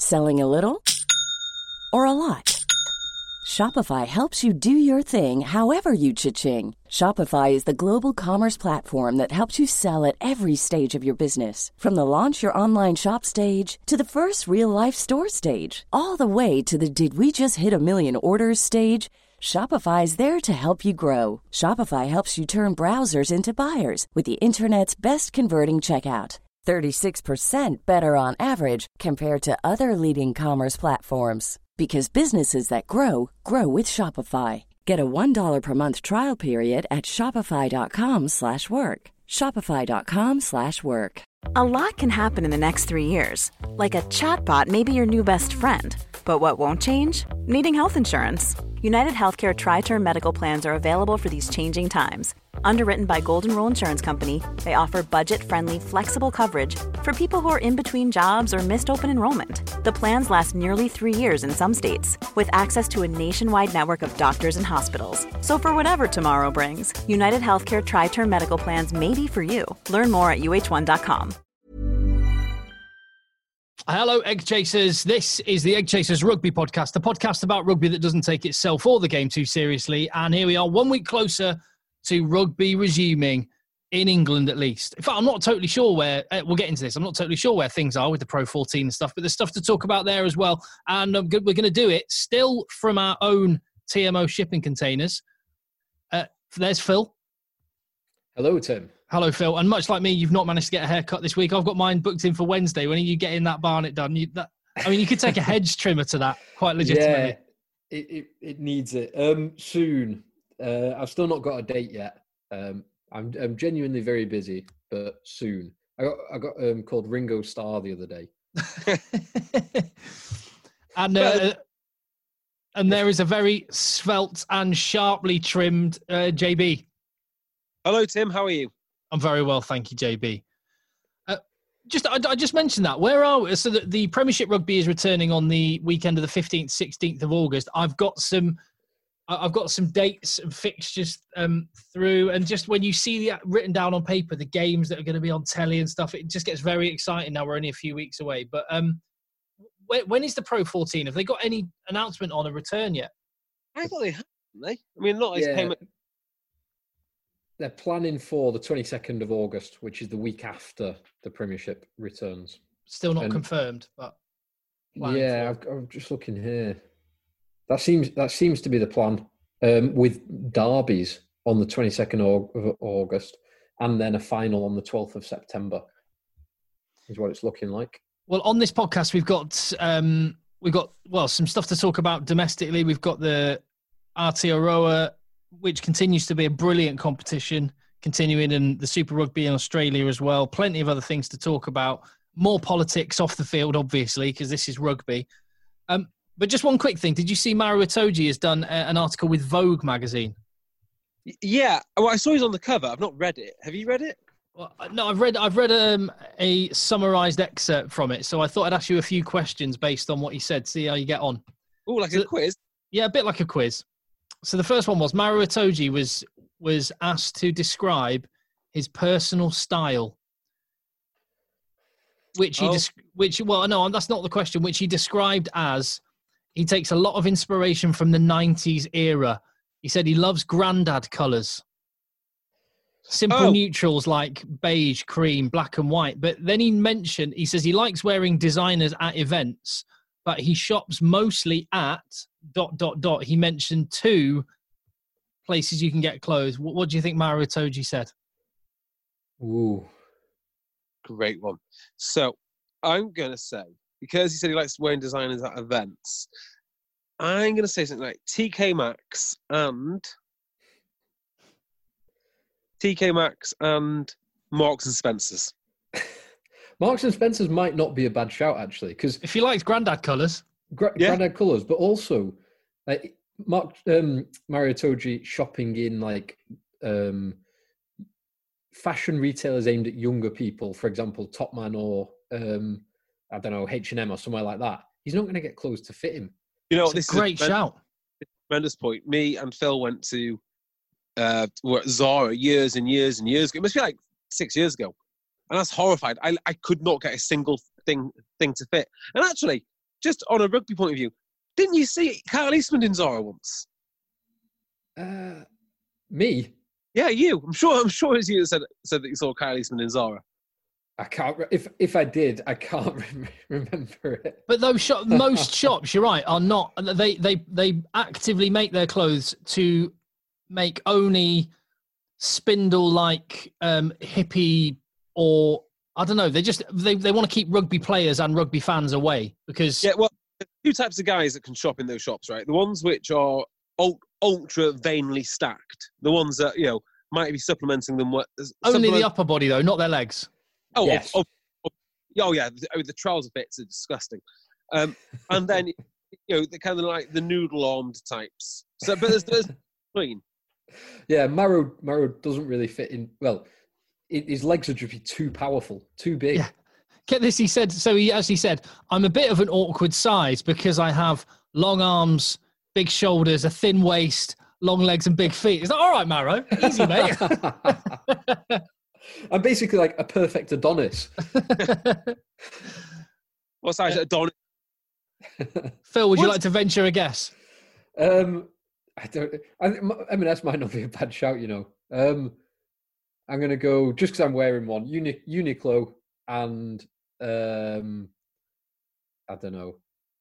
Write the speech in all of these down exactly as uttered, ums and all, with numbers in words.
Selling a little or a lot? Shopify helps you do your thing however you cha-ching. Shopify is the global commerce platform that helps you sell at every stage of your business. From the launch your online shop stage to the first real-life store stage, all the way to the did we just hit a million orders stage. Shopify is there to help you grow. Shopify helps you turn browsers into buyers with the internet's best converting checkout. thirty-six percent better on average compared to other leading commerce platforms. Because businesses that grow, grow with Shopify. Get a one dollar per month trial period at shopify.com slash work. Shopify.com slash work. A lot can happen in the next three years. Like a chatbot may be your new best friend. But what won't change? Needing health insurance. United Healthcare Tri-Term Medical Plans are available for these changing times. Underwritten by Golden Rule Insurance Company, they offer budget-friendly, flexible coverage for people who are in between jobs or missed open enrollment. The plans last nearly three years in some states, with access to a nationwide network of doctors and hospitals. So for whatever tomorrow brings, United Healthcare Tri-Term Medical Plans may be for you. Learn more at U H one dot com. Hello, Egg Chasers. This is the Egg Chasers Rugby Podcast, the podcast about rugby that doesn't take itself or the game too seriously. And here we are, one week closer to rugby resuming in England, at least. In fact, I'm not totally sure where, uh, we'll get into this, I'm not totally sure where things are with the Pro fourteen and stuff, but there's stuff to talk about there as well. And um, we're going to do it still from our own T M O shipping containers. Uh, there's Phil. Hello, Tim. Hello, Phil. And much like me, you've not managed to get a haircut this week. I've got mine booked in for Wednesday. When are you getting that barnet done? You, that, I mean, you could take a hedge trimmer to that, quite legitimately. Yeah, it, it, it needs it. Um, soon. Uh, I've still not got a date yet. Um, I'm I'm genuinely very busy, but soon. I got I got um, called Ringo Starr the other day. and uh, and there is a very svelte and sharply trimmed uh, J B. Hello, Tim. How are you? I'm very well, thank you, J B. Uh, just I, I just mentioned that. Where are we? So the, the Premiership Rugby is returning on the weekend of the fifteenth, sixteenth of August. I've got some. I've got some dates and fixtures um, through, and just when you see the written down on paper, the games that are going to be on telly and stuff, it just gets very exciting. Now we're only a few weeks away, but um, when, when is the Pro fourteen? Have they got any announcement on a return yet? I thought they had, they. I mean, not as Yeah. came. They're planning for the twenty-second of August, which is the week after the Premiership returns. Still not And- confirmed, but Yeah, I've, I'm just looking here. That seems that seems to be the plan, um, with derbies on the twenty-second of August, and then a final on the twelfth of September. Is what it's looking like. Well, on this podcast, we've got um, we've got well some stuff to talk about domestically. We've got the Aotearoa, which continues to be a brilliant competition, continuing in the Super Rugby in Australia as well. Plenty of other things to talk about. More politics off the field, obviously, because this is rugby. Um, but just one quick thing: did you see Maro Itoje has done a, an article with Vogue magazine? Yeah, well, I saw he's on the cover. I've not read it. Have you read it? Well, no, I've read I've read um, a summarised excerpt from it, so I thought I'd ask you a few questions based on what he said. See how you get on. Oh, like So- a quiz. Yeah, a bit like a quiz. So the first one was Maro Itoje was was asked to describe his personal style, which he Oh. des- which well no that's not the question. Which he described as he takes a lot of inspiration from the nineties era. He said he loves grandad colours. Simple Oh. neutrals like beige, cream, black and white. But then he mentioned, he says he likes wearing designers at events, but he shops mostly at dot, dot, dot. He mentioned two places you can get clothes. What, what do you think Maro Itoje said? Ooh, Great one. So I'm going to say, because he said he likes wearing designers at events, I'm going to say something like T K Maxx and T K Maxx and Marks and Spencer's. Marks and Spencer's might not be a bad shout actually, because If he likes grandad colours, gra- Yeah. grandad colours, but also like Mark um, Maro Itoje shopping in like um, fashion retailers aimed at younger people, for example, Topman or um, I don't know H and M or somewhere like that. He's not going to get clothes to fit him. You know, it's this a great is a shout. tremendous point. Me and Phil went to uh, were at Zara years and years and years ago. It must be like six years ago. And I was horrified. I, I could not get a single thing thing to fit. And actually, just on a rugby point of view, didn't you see Kyle Eastman in Zara once? Uh, me? Yeah, you. I'm sure. I'm sure it's you that said said that you saw Kyle Eastman in Zara. I can't. re- If if I did, I can't rem- remember it. But those shop, most shops, you're right, are not. They they they actively make their clothes to make only spindle-like um, hippie, or I don't know. They just they, they want to keep rugby players and rugby fans away because Yeah, well, there's two types of guys that can shop in those shops, right? The ones which are ul- ultra vainly stacked. The ones that you know might be supplementing them. What only supplement- the upper body though, not their legs. Oh, Yes. oh, oh, oh, yeah. The, oh, the trouser bits are disgusting. Um, and then, you know, the kind of like the noodle-armed types. So, but there's, there's clean. Yeah, Maro Maro doesn't really fit in. Well, it, his legs are just too powerful, too big. Yeah. Get this, he said. So he actually said, "I'm a bit of an awkward size because I have long arms, big shoulders, a thin waist, long legs, and big feet." It's like, all right, Maro, easy, mate. I'm basically like a perfect Adonis. What size? Uh, Don. Phil, would you What? like to venture a guess? Um, I don't. I, M and S might not be a bad shout, you know. Um, I'm gonna go just because I'm wearing one. Uni, Uniqlo and um, I don't know.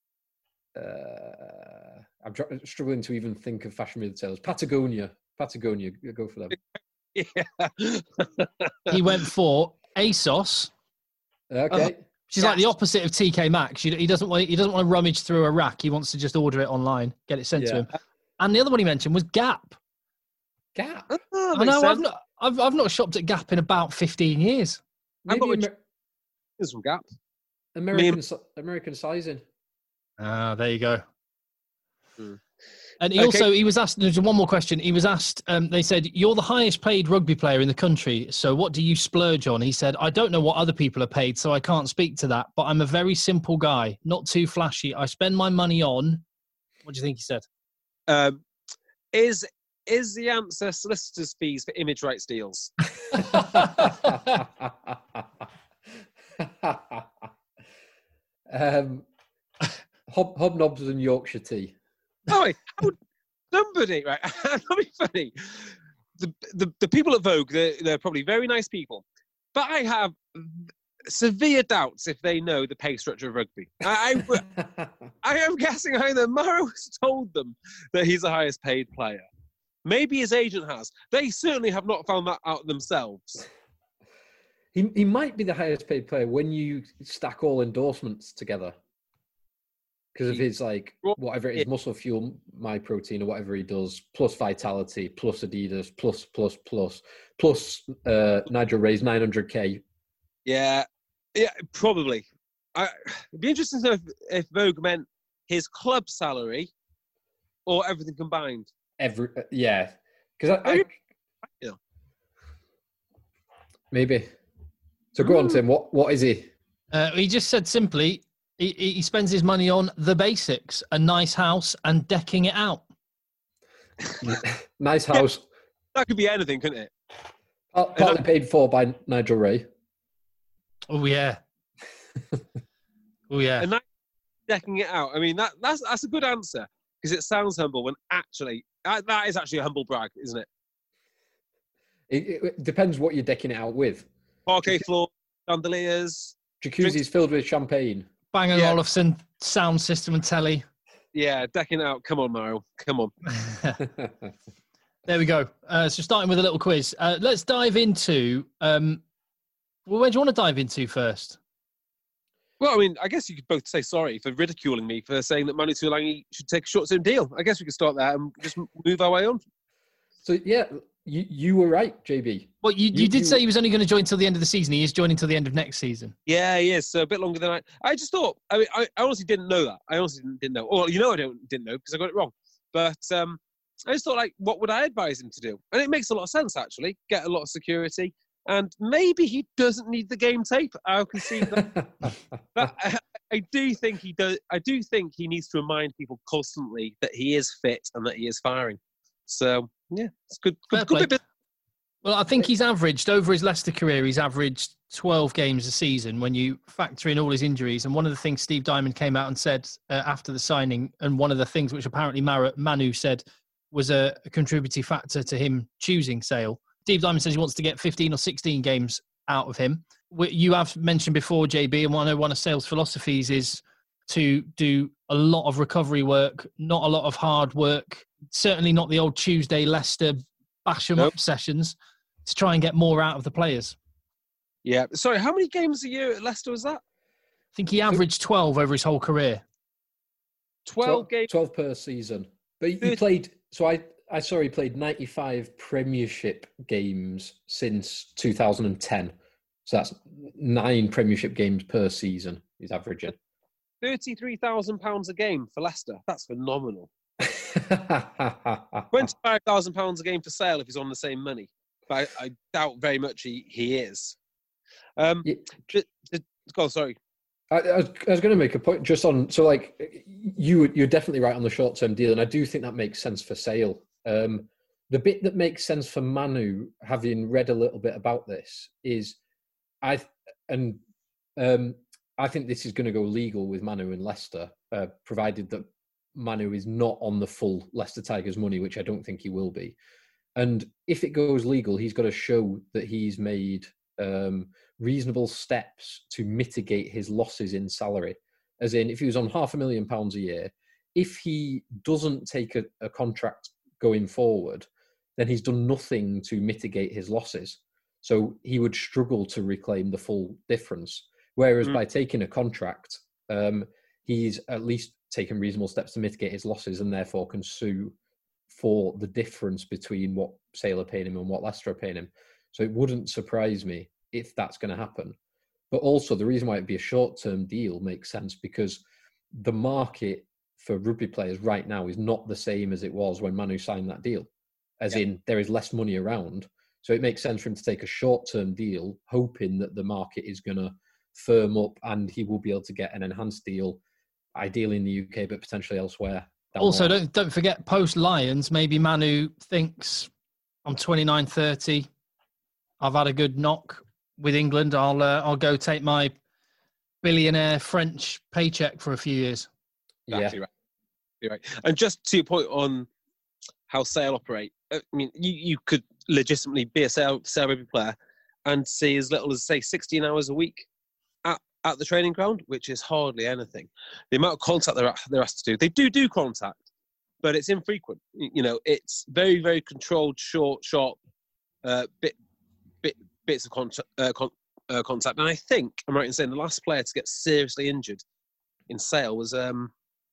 Uh, I'm tr- struggling to even think of fashion retailers. Patagonia, Patagonia. Go for them. Yeah. He went for ASOS, Okay. which is like the opposite of T K Maxx. He he doesn't want he doesn't want to rummage through a rack. He wants to just order it online, get it sent to Yeah. him. And the other one he mentioned was Gap. Gap. Oh, I makes know I've sense. not I've I've not shopped at Gap in about fifteen years. I've Maybe got Amer- There's some Gap. American si- American sizing. Ah, there you go. Hmm. And he Okay. also he was asked. There's one more question. He was asked. Um, they said, "You're the highest paid rugby player in the country. So what do you splurge on?" He said, "I don't know what other people are paid, so I can't speak to that. But I'm a very simple guy, not too flashy. I spend my money on." What do you think he said? Um, is is the answer solicitors' fees for image rights deals? um, hob- hobnobs and Yorkshire tea. Oh, wait, how would somebody, right? That'd be funny. The, the the people at Vogue, they're, they're probably very nice people, but I have severe doubts if they know the pay structure of rugby. I, I, I am guessing either Maro has told them that he's the highest paid player. Maybe his agent has. They certainly have not found that out themselves. he he might be the highest paid player when you stack all endorsements together. Because of his like whatever it is, Muscle Fuel, My Protein, or whatever he does, plus Vitality, plus Adidas, plus plus plus plus uh, Nigel Ray's nine hundred k. Yeah, yeah, probably. I, it'd be interesting to know if, if Vogue meant his club salary or everything combined. Every uh, yeah, because I, I Yeah. maybe. So go on, Tim. What what is he? Uh, he just said simply, he, he spends his money on the basics: a nice house and decking it out. Nice house, That could be anything, couldn't it? Part- partly paid for by Nigel Ray. Oh yeah. Oh yeah. And that, decking it out. I mean, that that's that's a good answer because it sounds humble when actually that, that is actually a humble brag, isn't it? It, it, it depends what you're decking it out with. Parquet floor, chandeliers. Jacuzzi's filled with champagne. Bang and Yeah. Olufsen sound system and telly. Yeah, decking it out. Come on, Mario. Come on. There we go. Uh, so starting with a little quiz. Uh, let's dive into. Um, well, where do you want to dive into first? Well, I mean, I guess you could both say sorry for ridiculing me for saying that Manu Tuolangi should take a short-term deal. I guess we could start there and just move our way on. So yeah, you you were right, J B. Well, you, you, You- did you- say he was only going to join till the end of the season. He is joining till the end of next season. Yeah, he is. So a bit longer than I. I just thought. I mean, I, I honestly didn't know that. I honestly didn't, didn't know. Well, you know, I don't didn't know because I got it wrong. But um, I just thought, like, what would I advise him to do? And it makes a lot of sense actually. Get a lot of security, and maybe he doesn't need the game tape. I can see that. But I, I do think he does. I do think he needs to remind people constantly that he is fit and that he is firing. So yeah, it's good. Fair Good, good play. bit. Well, I think he's averaged, over his Leicester career, he's averaged twelve games a season when you factor in all his injuries. And one of the things Steve Diamond came out and said uh, after the signing, and one of the things which apparently Mar- Manu said was a, a contributing factor to him choosing Sale. Steve Diamond says he wants to get fifteen or sixteen games out of him. You have mentioned before, J B, and I know one of Sale's philosophies is to do a lot of recovery work, not a lot of hard work, certainly not the old Tuesday Leicester bash 'em nope. up sessions, to try and get more out of the players. Yeah. Sorry, how many games a year at Leicester was that? I think he averaged twelve over his whole career. twelve games? twelve per season. But he played, so I, I saw he played ninety-five Premiership games since two thousand ten. So that's nine Premiership games per season he's averaging. thirty-three thousand pounds a game for Leicester. That's phenomenal. twenty-five thousand pounds a game for Sale if he's on the same money. But I, I doubt very much he, he is. Um, yeah. j- j- oh, sorry. I, I was, I was going to make a point just on, so like, you, you're definitely right on the short-term deal, and I do think that makes sense for Sale. Um, the bit that makes sense for Manu, having read a little bit about this, is I and um, I think this is going to go legal with Manu and Leicester, uh, provided that Manu is not on the full Leicester Tigers money, which I don't think he will be. And if it goes legal, he's got to show that he's made um, reasonable steps to mitigate his losses in salary. As in, if he was on half a million pounds a year, if he doesn't take a, a contract going forward, then he's done nothing to mitigate his losses. So he would struggle to reclaim the full difference. Whereas mm. by taking a contract, um, he's at least taken reasonable steps to mitigate his losses and therefore can sue for the difference between what Sale are paying him and what Leicester are paying him. So it wouldn't surprise me if that's going to happen. But also the reason why it'd be a short-term deal makes sense because the market for rugby players right now is not the same as it was when Manu signed that deal. As yeah. in, there is less money around. So it makes sense for him to take a short-term deal, hoping that the market is going to firm up and he will be able to get an enhanced deal, ideally in the U K, but potentially elsewhere. Also, don't don't forget, post-Lions, maybe Manu thinks, I'm twenty-nine, thirty, I've had a good knock with England, I'll uh, I'll go take my billionaire French paycheck for a few years. Exactly yeah. right. You're right. And just to your point on how Sale operate, I mean, you, you could legitimately be a Sale, Sale rugby player and see as little as, say, sixteen hours a week at, at the training ground, which is hardly anything. The amount of contact they're, they're asked to do, they do do contact, but it's infrequent. You know, it's very, very controlled, short, sharp uh, bit, bit, bits of con- uh, con- uh, contact. And I think, I'm right in saying, the last player to get seriously injured in Sale was, um,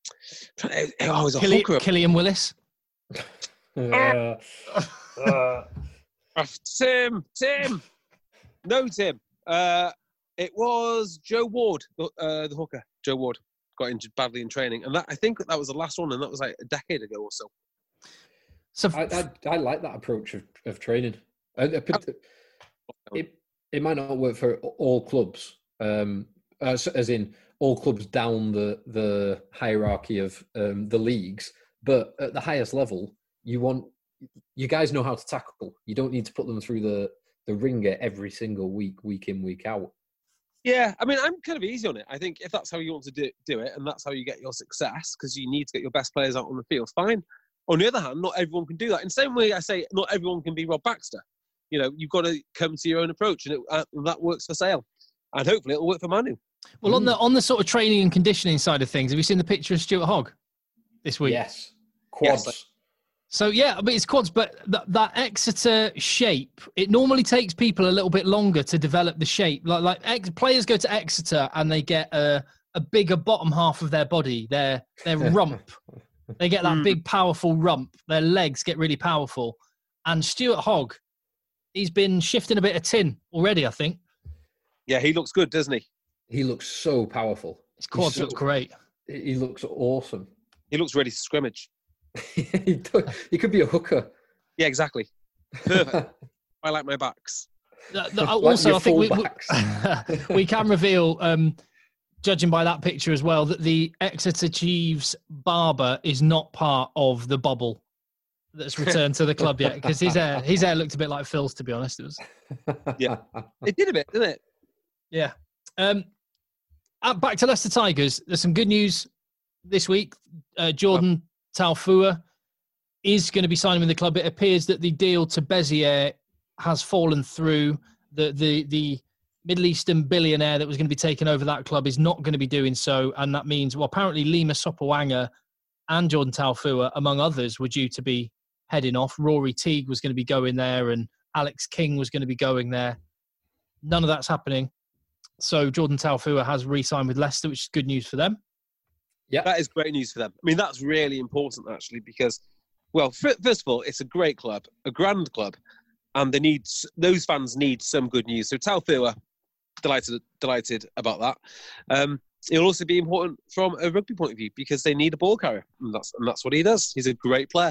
oh, it was a Killi- hooker. Killian Willis. uh, uh. Tim, Tim, no, Tim. Uh, it was Joe Ward, uh, the hooker. Joe Ward got injured badly in training, and that I think that was the last one, and that was like a decade ago or so. So I, I, I like that approach of, of training. I, I put, it it might not work for all clubs, um, as, as in all clubs down the the hierarchy of um, the leagues. But at the highest level, you want you guys know how to tackle. You don't need to put them through the, the ringer every single week, week in, week out. Yeah, I mean, I'm kind of easy on it. I think if that's how you want to do, do it, and that's how you get your success, because you need to get your best players out on the field, fine. On the other hand, not everyone can do that. In the same way, I say not everyone can be Rob Baxter. You know, you've got to come to your own approach, and, it, uh, and that works for Sale. And hopefully it'll work for Manu. Well, mm. on the on the sort of training and conditioning side of things, have you seen the picture of Stuart Hogg this week? Yes. Quads. Yes. So, yeah, I mean, it's quads, but that, that Exeter shape, it normally takes people a little bit longer to develop the shape. Like, like ex- players go to Exeter and they get a, a bigger bottom half of their body, their their rump. They get that big, powerful rump. Their legs get really powerful. And Stuart Hogg, he's been shifting a bit of tin already, I think. Yeah, he looks good, doesn't he? He looks so powerful. His quads so, look great. He looks awesome. He looks ready to scrimmage. he, he could be a hooker. Yeah, exactly. Perfect. I like my backs. The, the, also, like I think we, we, we can reveal, um, judging by that picture as well, that the Exeter Chiefs barber is not part of the bubble. that's returned to the club yet, because his hair his hair looked a bit like Phil's, to be honest. It was. Yeah, it did a bit, didn't it? Yeah. Um, uh, back to Leicester Tigers. There's some good news this week. Uh, Jordan Taufua is going to be signing with the club. It appears that the deal to Bezier has fallen through. The the the Middle Eastern billionaire that was going to be taking over that club is not going to be doing so, and that means, well, apparently Lima Sopawanga and Jordan Taufua, among others, were due to be heading off. Rory Teague was going to be going there, and Alex King was going to be going there. None of that's happening. So Jordan Taufua has re-signed with Leicester, which is good news for them. Yeah, that is great news for them. I mean, that's really important, actually, because, well, first of all, it's a great club, a grand club, and they need those fans need some good news. So Taufua, delighted, delighted about that. Um, it'll also be important from a rugby point of view because they need a ball carrier, and that's and that's what he does. He's a great player.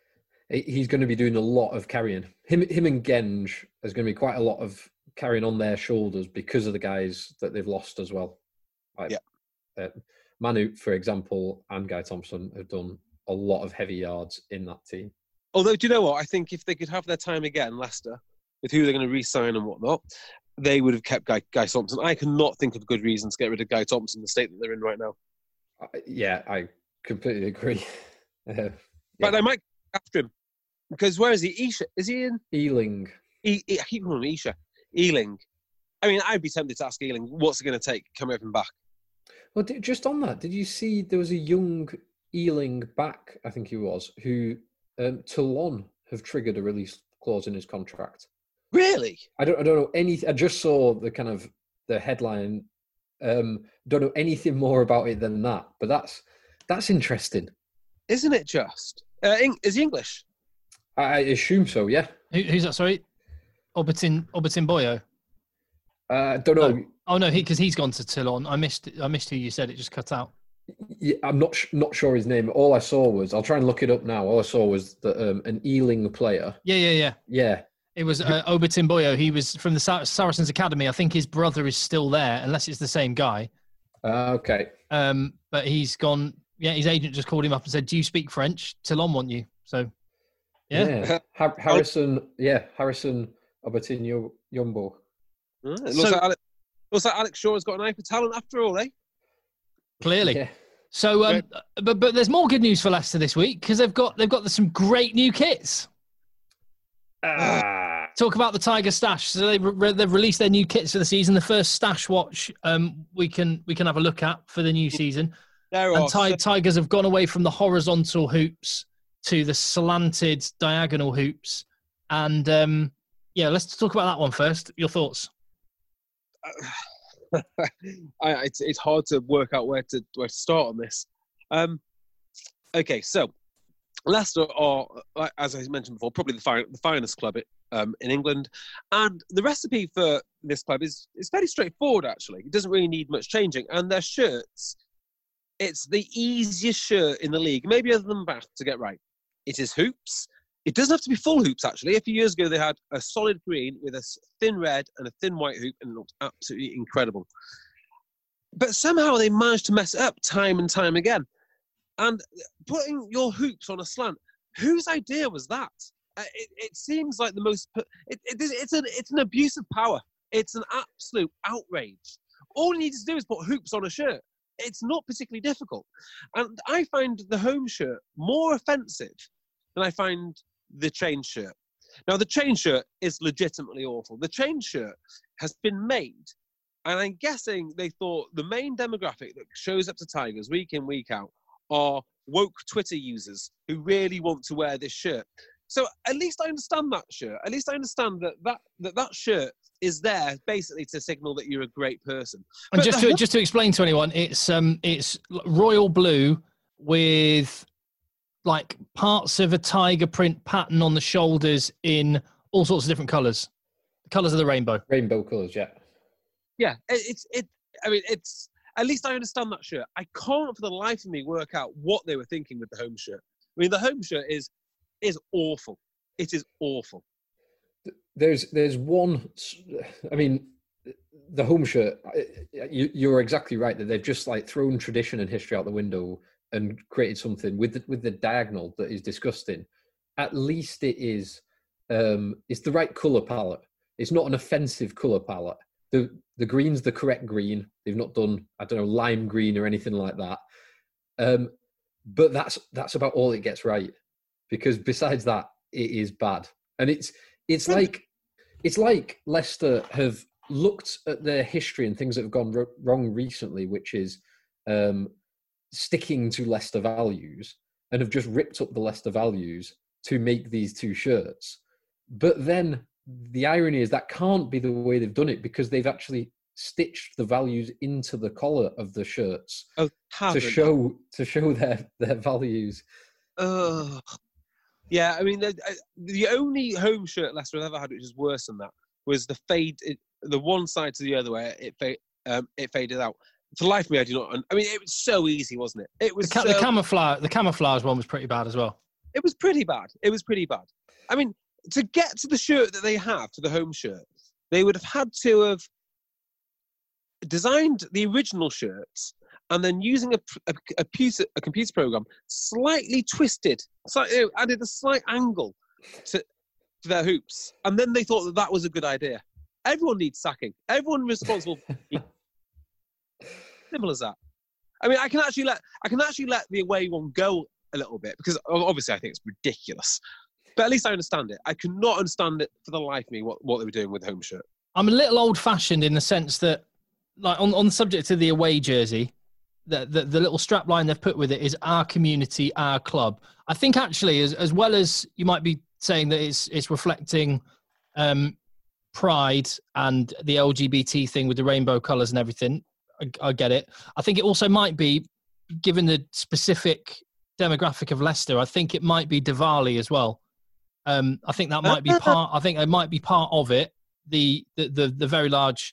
He's going to be doing a lot of carrying. Him, him and Genge, there's going to be quite a lot of carrying on their shoulders because of the guys that they've lost as well. Like, yeah. Uh, Manu, for example, and Guy Thompson have done a lot of heavy yards in that team. Although, do you know what? I think if they could have their time again, Leicester, with who they're going to re-sign and whatnot, they would have kept Guy, Guy Thompson. I cannot think of a good reason to get rid of Guy Thompson in the state that they're in right now. Uh, yeah, I completely agree. uh, yeah. But I might after him. Because where is he? Isha? Is he in? Ealing. E- e- I keep calling him Isha. Ealing. I mean, I'd be tempted to ask Ealing, what's it going to take coming him back? Well, just on that, did you see there was a young Ealing back, I think he was, who um, Toulon have triggered a release clause in his contract. Really? I don't I don't know anything. I just saw the kind of the headline. Um, don't know anything more about it than that, but that's that's interesting. Isn't it just? Uh, is he English? I, I assume so, yeah. Who, who's that, sorry? Obertin, Obertin Boyo? I uh, don't know. Oh, oh no, because he, he's gone to Toulon. I missed I missed who you said, it just cut out. Yeah, I'm not not sure his name. All I saw was, I'll try and look it up now. All I saw was that um, an Ealing player. Yeah, yeah, yeah. Yeah. It was uh, Obertin Boyo. He was from the Sar- Saracens Academy. I think his brother is still there, unless it's the same guy. Uh, okay. Um, but he's gone. Yeah, his agent just called him up and said, "Do you speak French? Toulon want you." So, yeah. yeah. Har- Harrison. Yeah, Harrison Obertin Yombo. Uh, it looks, so, like Alex, looks like Alex Shaw has got an eye for talent after all, eh? Clearly. Yeah. So, um, but but there's more good news for Leicester this week because they've got they've got some great new kits. Ah. Talk about the Tiger Stash. So they re- they've released their new kits for the season. The first Stash watch um, we can we can have a look at for the new season. There and are Ti- Tigers have gone away from the horizontal hoops to the slanted diagonal hoops. And um, yeah, let's talk about that one first. Your thoughts? I, it's it's hard to work out where to where to start on this. Um, okay, so Leicester are, as I mentioned before, probably the, fi- the finest club um, in England, and the recipe for this club is is fairly straightforward. Actually, it doesn't really need much changing, and their shirts. It's the easiest shirt in the league, maybe other than Bath, to get right. It is hoops. It doesn't have to be full hoops, actually. A few years ago, they had a solid green with a thin red and a thin white hoop, and it looked absolutely incredible. But somehow they managed to mess it up time and time again. And putting your hoops on a slant, whose idea was that? Uh, it, it seems like the most... It, it, it's, an, it's an abuse of power. It's an absolute outrage. All you need to do is put hoops on a shirt. It's not particularly difficult. And I find the home shirt more offensive than I find the chain shirt. Now, the chain shirt is legitimately awful. The chain shirt has been made, and I'm guessing they thought the main demographic that shows up to Tigers week in, week out are woke Twitter users who really want to wear this shirt. So at least I understand that shirt. At least I understand that that, that, that shirt is there basically to signal that you're a great person. And just to, just to explain to anyone, it's um it's royal blue with like parts of a tiger print pattern on the shoulders in all sorts of different colours. The colours of the rainbow. Rainbow colours, yeah. Yeah, it, it's, it, I mean, it's, at least I understand that shirt. I can't for the life of me work out what they were thinking with the home shirt. I mean, the home shirt is, is awful. It is awful. There's, there's one, I mean, the home shirt, you, you're exactly right that they've just like thrown tradition and history out the window and created something with the, with the diagonal that is disgusting. at least it is. Um, it's the right color palette. It's not an offensive color palette. The the green's the correct green. They've not done, I don't know, lime green or anything like that. Um, but that's that's about all it gets right. Because besides that, it is bad. And it's it's like it's like Leicester have looked at their history and things that have gone r- wrong recently, which is um, sticking to Leicester values, and have just ripped up the Leicester values to make these two shirts. But then the irony is that can't be the way they've done it, because they've actually stitched the values into the collar of the shirts oh, to show to show their their values. Uh, yeah, I mean, the, the only home shirt Leicester have ever had, which is worse than that, was the fade. It, the one side to the other where it fa- um, it faded out. For the life of me, I do not. I mean, it was so easy, wasn't it? It was the, ca- so, the camouflage. The camouflage one was pretty bad as well. It was pretty bad. It was pretty bad. I mean, to get to the shirt that they have, to the home shirt, they would have had to have designed the original shirts and then using a, a, a, computer, a computer program, slightly twisted, slightly, added a slight angle to, to their hoops. And then they thought that that was a good idea. Everyone needs sacking. Everyone responsible. Simple as that. I mean, I can actually let I can actually let the away one go a little bit, because obviously I think it's ridiculous. But at least I understand it. I cannot understand it for the life of me, what, what they were doing with the home shirt. I'm a little old-fashioned in the sense that, like, on, on the subject of the away jersey, the, the, the little strap line they've put with it is our community, our club. I think actually, as as well as you might be saying that it's it's reflecting um, pride and the L G B T thing with the rainbow colours and everything, I, I get it. I think it also might be, given the specific demographic of Leicester, I think it might be Diwali as well. Um, I think that might be part. I think it might be part of it. The the the, the very large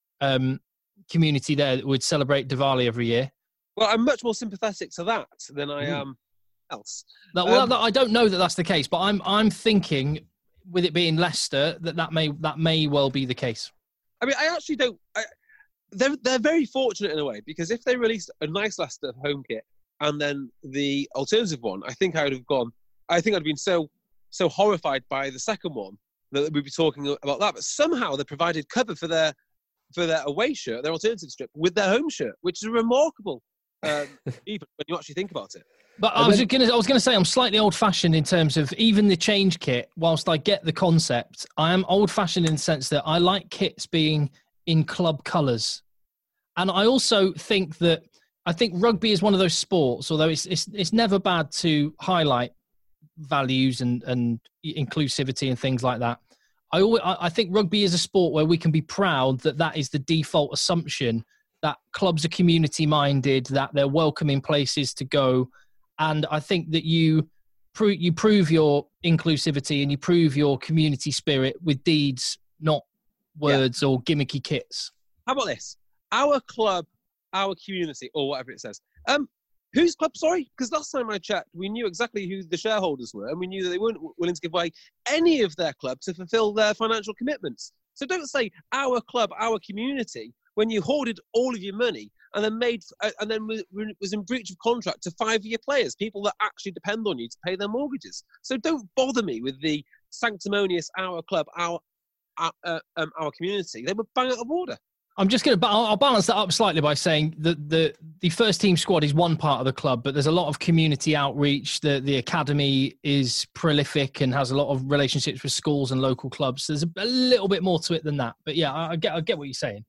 um, community there that would celebrate Diwali every year. Well, I'm much more sympathetic to that than I am else. That, well, um, that, I don't know that that's the case, but I'm I'm thinking, with it being Leicester, that that may that may well be the case. I mean, I actually don't. I, they're they're very fortunate in a way, because if they released a nice Leicester home kit and then the alternative one, I think I would have gone. I think I'd been so. so horrified by the second one that we'd be talking about that. But somehow they provided cover for their for their away shirt, their alternative strip, with their home shirt, which is remarkable, um, even when you actually think about it. But I was going to I was going to say I'm slightly old-fashioned in terms of even the change kit. Whilst I get the concept, I am old-fashioned in the sense that I like kits being in club colours. And I also think that I think rugby is one of those sports, although it's it's it's never bad to highlight values and, and inclusivity and things like that. I always, I think rugby is a sport where we can be proud that that is the default assumption, that clubs are community minded, that they're welcoming places to go. And I think that you prove, you prove your inclusivity and you prove your community spirit with deeds, not words yeah. or gimmicky kits. How about this? Our club, our community, or whatever it says. Um, Whose club, sorry? Because last time I checked, we knew exactly who the shareholders were, and we knew that they weren't willing to give away any of their club to fulfill their financial commitments. So don't say our club, our community, when you hoarded all of your money and then made uh, and then was, was in breach of contract to five-year players, people that actually depend on you to pay their mortgages. So don't bother me with the sanctimonious our club, our our, uh, um, our community. They were bang out of order. I'm just going to, I'll balance that up slightly by saying that the, the first team squad is one part of the club, but there's a lot of community outreach. The, the academy is prolific and has a lot of relationships with schools and local clubs. There's a, a little bit more to it than that, but yeah, I, I get, I get what you're saying.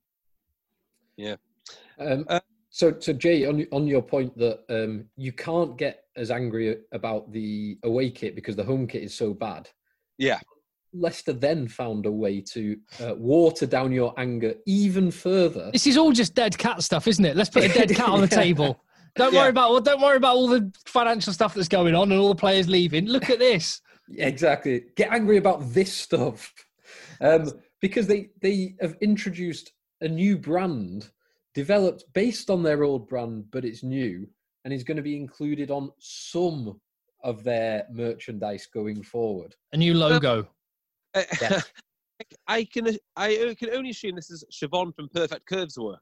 Yeah. Um, uh, so, so Jay, on, on your point that um, you can't get as angry about the away kit because the home kit is so bad. Yeah. Leicester then found a way to uh, water down your anger even further. This is all just dead cat stuff, isn't it? Let's put a dead cat on the yeah. table. Don't yeah. worry about well, don't worry about all the financial stuff that's going on and all the players leaving. Look at this. Exactly. Get angry about this stuff, um, because they they have introduced a new brand developed based on their old brand, but it's new and is going to be included on some of their merchandise going forward. A new logo. Yeah. I can I can only assume this is Siobhan from Perfect Curves work.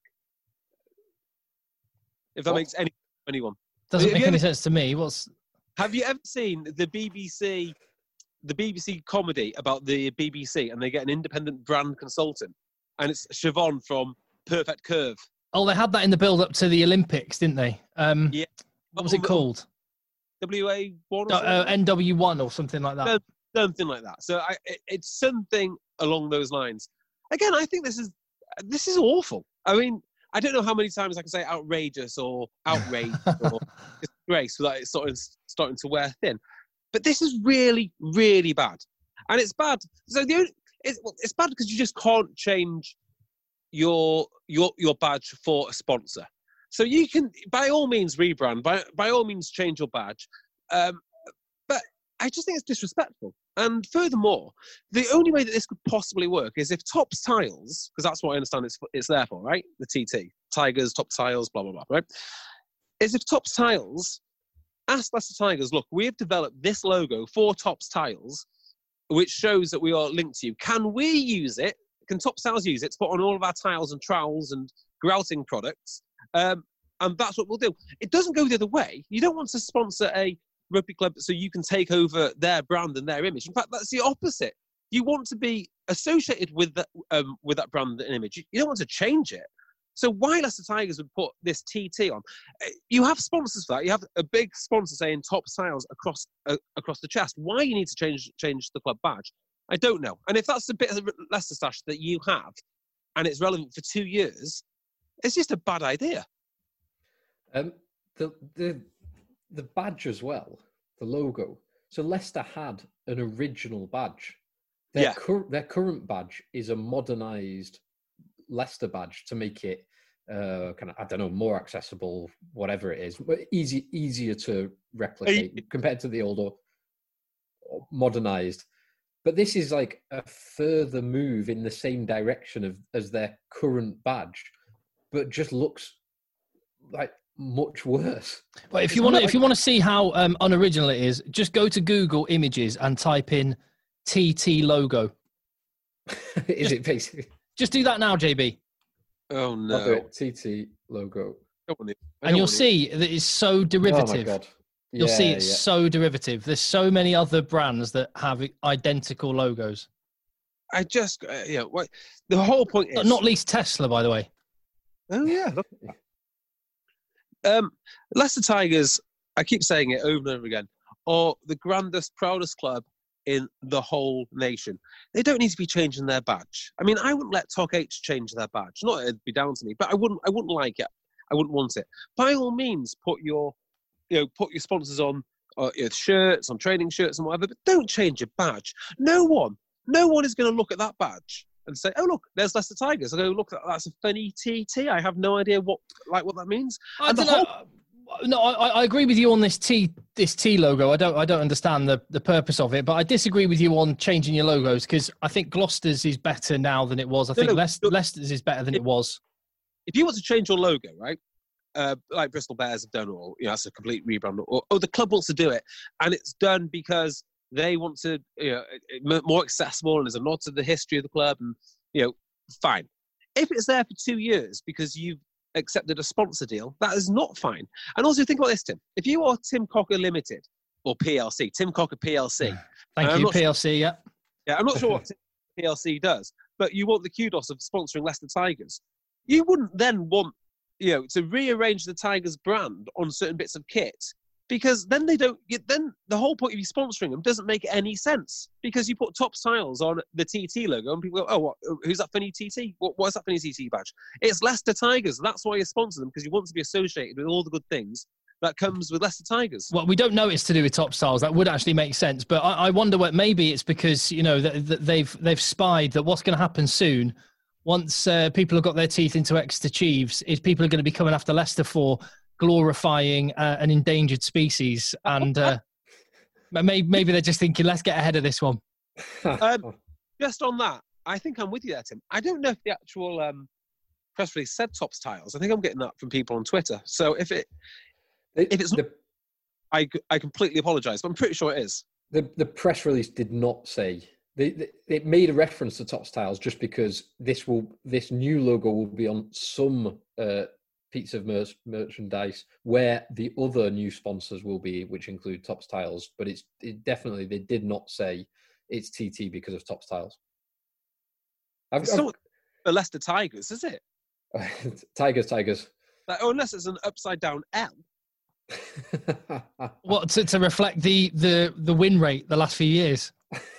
If that what? makes any anyone doesn't have make any ever, sense to me. What's have you ever seen the B B C the B B C comedy about the B B C, and they get an independent brand consultant, and it's Siobhan from Perfect Curve. Oh, they had that in the build-up to the Olympics, didn't they? Um, Yeah. What was it called? W A one or Uh, something? uh, N W one or something like that. No, something like that. So I, it, it's something along those lines. Again, I think this is this is awful. I mean, I don't know how many times I can say outrageous or outrage or disgrace without it sort of starting to wear thin. But this is really, really bad, and it's bad. So the only, it's, well, it's bad because you just can't change your your your badge for a sponsor. So you can, by all means, rebrand. By by all means, change your badge. Um, but I just think it's disrespectful. And furthermore, the only way that this could possibly work is if Topps Tiles, because that's what I understand it's it's there for, right? The T T, Tigers, Topps Tiles, blah blah blah, right? Is if Topps Tiles ask Leicester Tigers, look, we have developed this logo for Topps Tiles, which shows that we are linked to you. Can we use it? Can Topps Tiles use it to put on all of our tiles and trowels and grouting products? Um, and that's what we'll do. It doesn't go the other way. You don't want to sponsor a rugby club so you can take over their brand and their image. In fact, that's the opposite. You want to be associated with that, um, with that brand and image. You don't want to change it. So why Leicester Tigers would put this T T on? You have sponsors for that. You have a big sponsor saying Topps Tiles across uh, across the chest. Why you need to change change the club badge, I don't know. And if that's a bit of Leicester stash that you have, and it's relevant for two years, it's just a bad idea. Um, the the the badge as well, the logo. So Leicester had an original badge. Their Yeah. cur- their current badge is a modernised Leicester badge to make it uh, kind of, I don't know, more accessible, whatever it is, but easy easier to replicate Hey. compared to the old or, or modernised. But this is like a further move in the same direction of as their current badge, but just looks like much worse. But if It's you want to, not if you like- want to see how um, unoriginal it is, just go to Google Images and type in T T logo. Is it basically? Just do that now, J B, Oh I'll do no! it. T T logo. I don't want it. I and don't you'll want it. see that it's so Oh my derivative. god! You'll Yeah, see it's yeah. so derivative. There's so many other brands that have identical logos. I just, uh, yeah. What the whole point is Not least Tesla, by the way. Oh yeah. Look at that. Um, Leicester Tigers, I keep saying it over and over again, are the grandest, proudest club in the whole nation. They don't need to be changing their badge. I mean, I wouldn't let Tok H change their badge. Not that it'd be down to me, but I wouldn't. I wouldn't like it. I wouldn't want it. By all means, put your, you know, put your sponsors on uh, your shirts, on training shirts and whatever. But don't change your badge. No one, no one is going to look at that badge and say, "Oh, look, there's Leicester Tigers." I go, "Look, that's a funny T T." I have no idea what, like, what that means. I And the don't know. No, I, I agree with you on this T this T logo. I don't I don't understand the, the purpose of it, but I disagree with you on changing your logos because I think Gloucester's is better now than it was. I No, think no, Leic- look- Leicester's is better than it was. If you want to change your logo, right, uh, like Bristol Bears have done, or you know, that's a complete rebrand, or, or the club wants to do it, and it's done because they want to, you know, m- more accessible, and there's a nod to the history of the club, and you know, fine. If it's there for two years because you've accepted a sponsor deal, that is not fine. And also think about this, Tim. If you are Tim Cocker Limited or P L C, Tim Cocker P L C, Thank I'm you, not P L C. Yeah. yeah, I'm not sure what P L C does, but you want the kudos of sponsoring Leicester Tigers. You wouldn't then want, you know, to rearrange the Tigers brand on certain bits of kit because then they don't. Then the whole point of you sponsoring them doesn't make any sense because you put Topps Tiles on the T T logo and people go, "Oh, what? Who's that funny T T? What, what's that funny T T badge?" It's Leicester Tigers. That's why you sponsor them because you want to be associated with all the good things that comes with Leicester Tigers. Well, we don't know it's to do with Top Styles. That would actually make sense, but I, I wonder what maybe it's because you know that, that they've they've spied that what's going to happen soon. Once uh, people have got their teeth into Exeter Chiefs, is people are going to be coming after Leicester for glorifying uh, an endangered species, and uh, maybe maybe they're just thinking, let's get ahead of this one. Um, Just on that, I think I'm with you there, Tim. I don't know if the actual um, press release said Topps Tiles. I think I'm getting that from people on Twitter. So if it, It- if it's the, I, I completely apologise, but I'm pretty sure it is. the the press release did not say. They, they, it made a reference to Topps Tiles just because this will this new logo will be on some uh, piece of mer- merchandise where the other new sponsors will be, which include Topps Tiles. But it's it definitely, they did not say it's T T because of Topps Tiles. I've, It's not the Leicester Tigers, is it? I've, Tigers, Tigers. Like, oh, unless it's an upside down L. What to, to reflect the, the the win rate the last few years?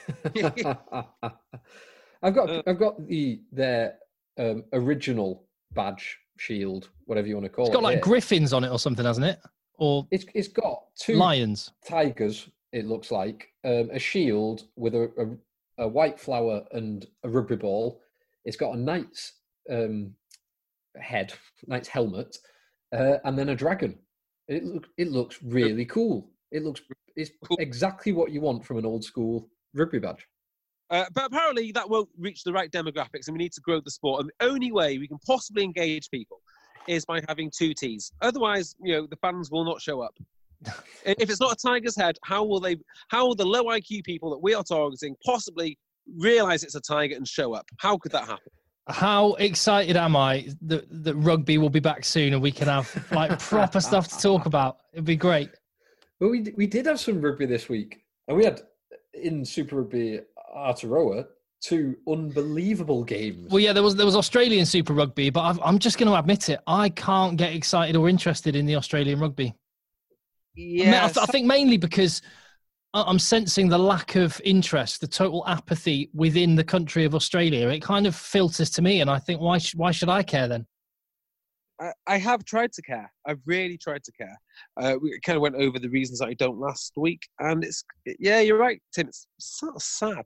I've got uh, I've got the their um, original badge, shield, whatever you want to call it. It's got it like here. griffins on it or something, hasn't it? Or it's it's got two lions, tigers. It looks like um, a shield with a, a a white flower and a rugby ball. It's got a knight's um, head, knight's helmet, uh, and then a dragon. It look it looks really cool. It looks it's exactly what you want from an old school rugby badge. Uh, but apparently that won't reach the right demographics, and we need to grow the sport. And the only way we can possibly engage people is by having two T's. Otherwise, you know, the fans will not show up. If it's not a tiger's head, how will they? How will the low I Q people that we are targeting possibly realise it's a tiger and show up? How could that happen? How excited am I that, that rugby will be back soon and we can have like proper stuff to talk about? It'd be great. Well, we we did have some rugby this week, and we had in Super Rugby Aotearoa two unbelievable games. Well, yeah, there was there was Australian Super Rugby, but I've, I'm just going to admit it. I can't get excited or interested in the Australian rugby. Yeah, I, mean, I, th- I think mainly because I'm sensing the lack of interest, the total apathy within the country of Australia. It kind of filters to me, and I think, why sh- why should I care then? I, I have tried to care. I've really tried to care. Uh, we kind of went over the reasons that I don't last week, and it's yeah, you're right, Tim. It's sort of sad.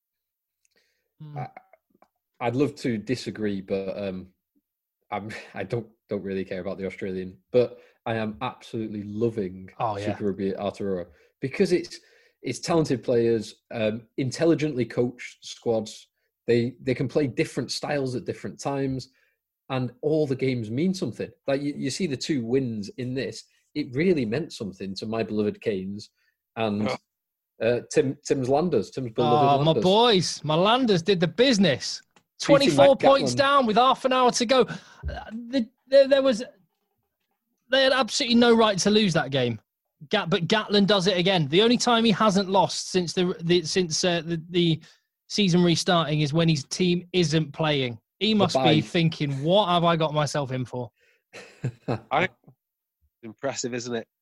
I, I'd love to disagree, but um, I'm I don't don't really care about the Australian, but I am absolutely loving oh, yeah. Super Rugby Aotearoa because it's it's talented players, um, intelligently coached squads. They they can play different styles at different times, and all the games mean something. Like you, you see the two wins in this, it really meant something to my beloved Canes and uh, Tim Tim's Landers. Tim's beloved oh, Landers. my boys, my Landers did the business. twenty-four points Gatland. down with half an hour to go. The, there, there was they had absolutely no right to lose that game. Gat, but Gatland does it again. The only time he hasn't lost since the, the since uh, the, the season restarting is when his team isn't playing. He must be thinking, "What have I got myself in for?" I, impressive, isn't it?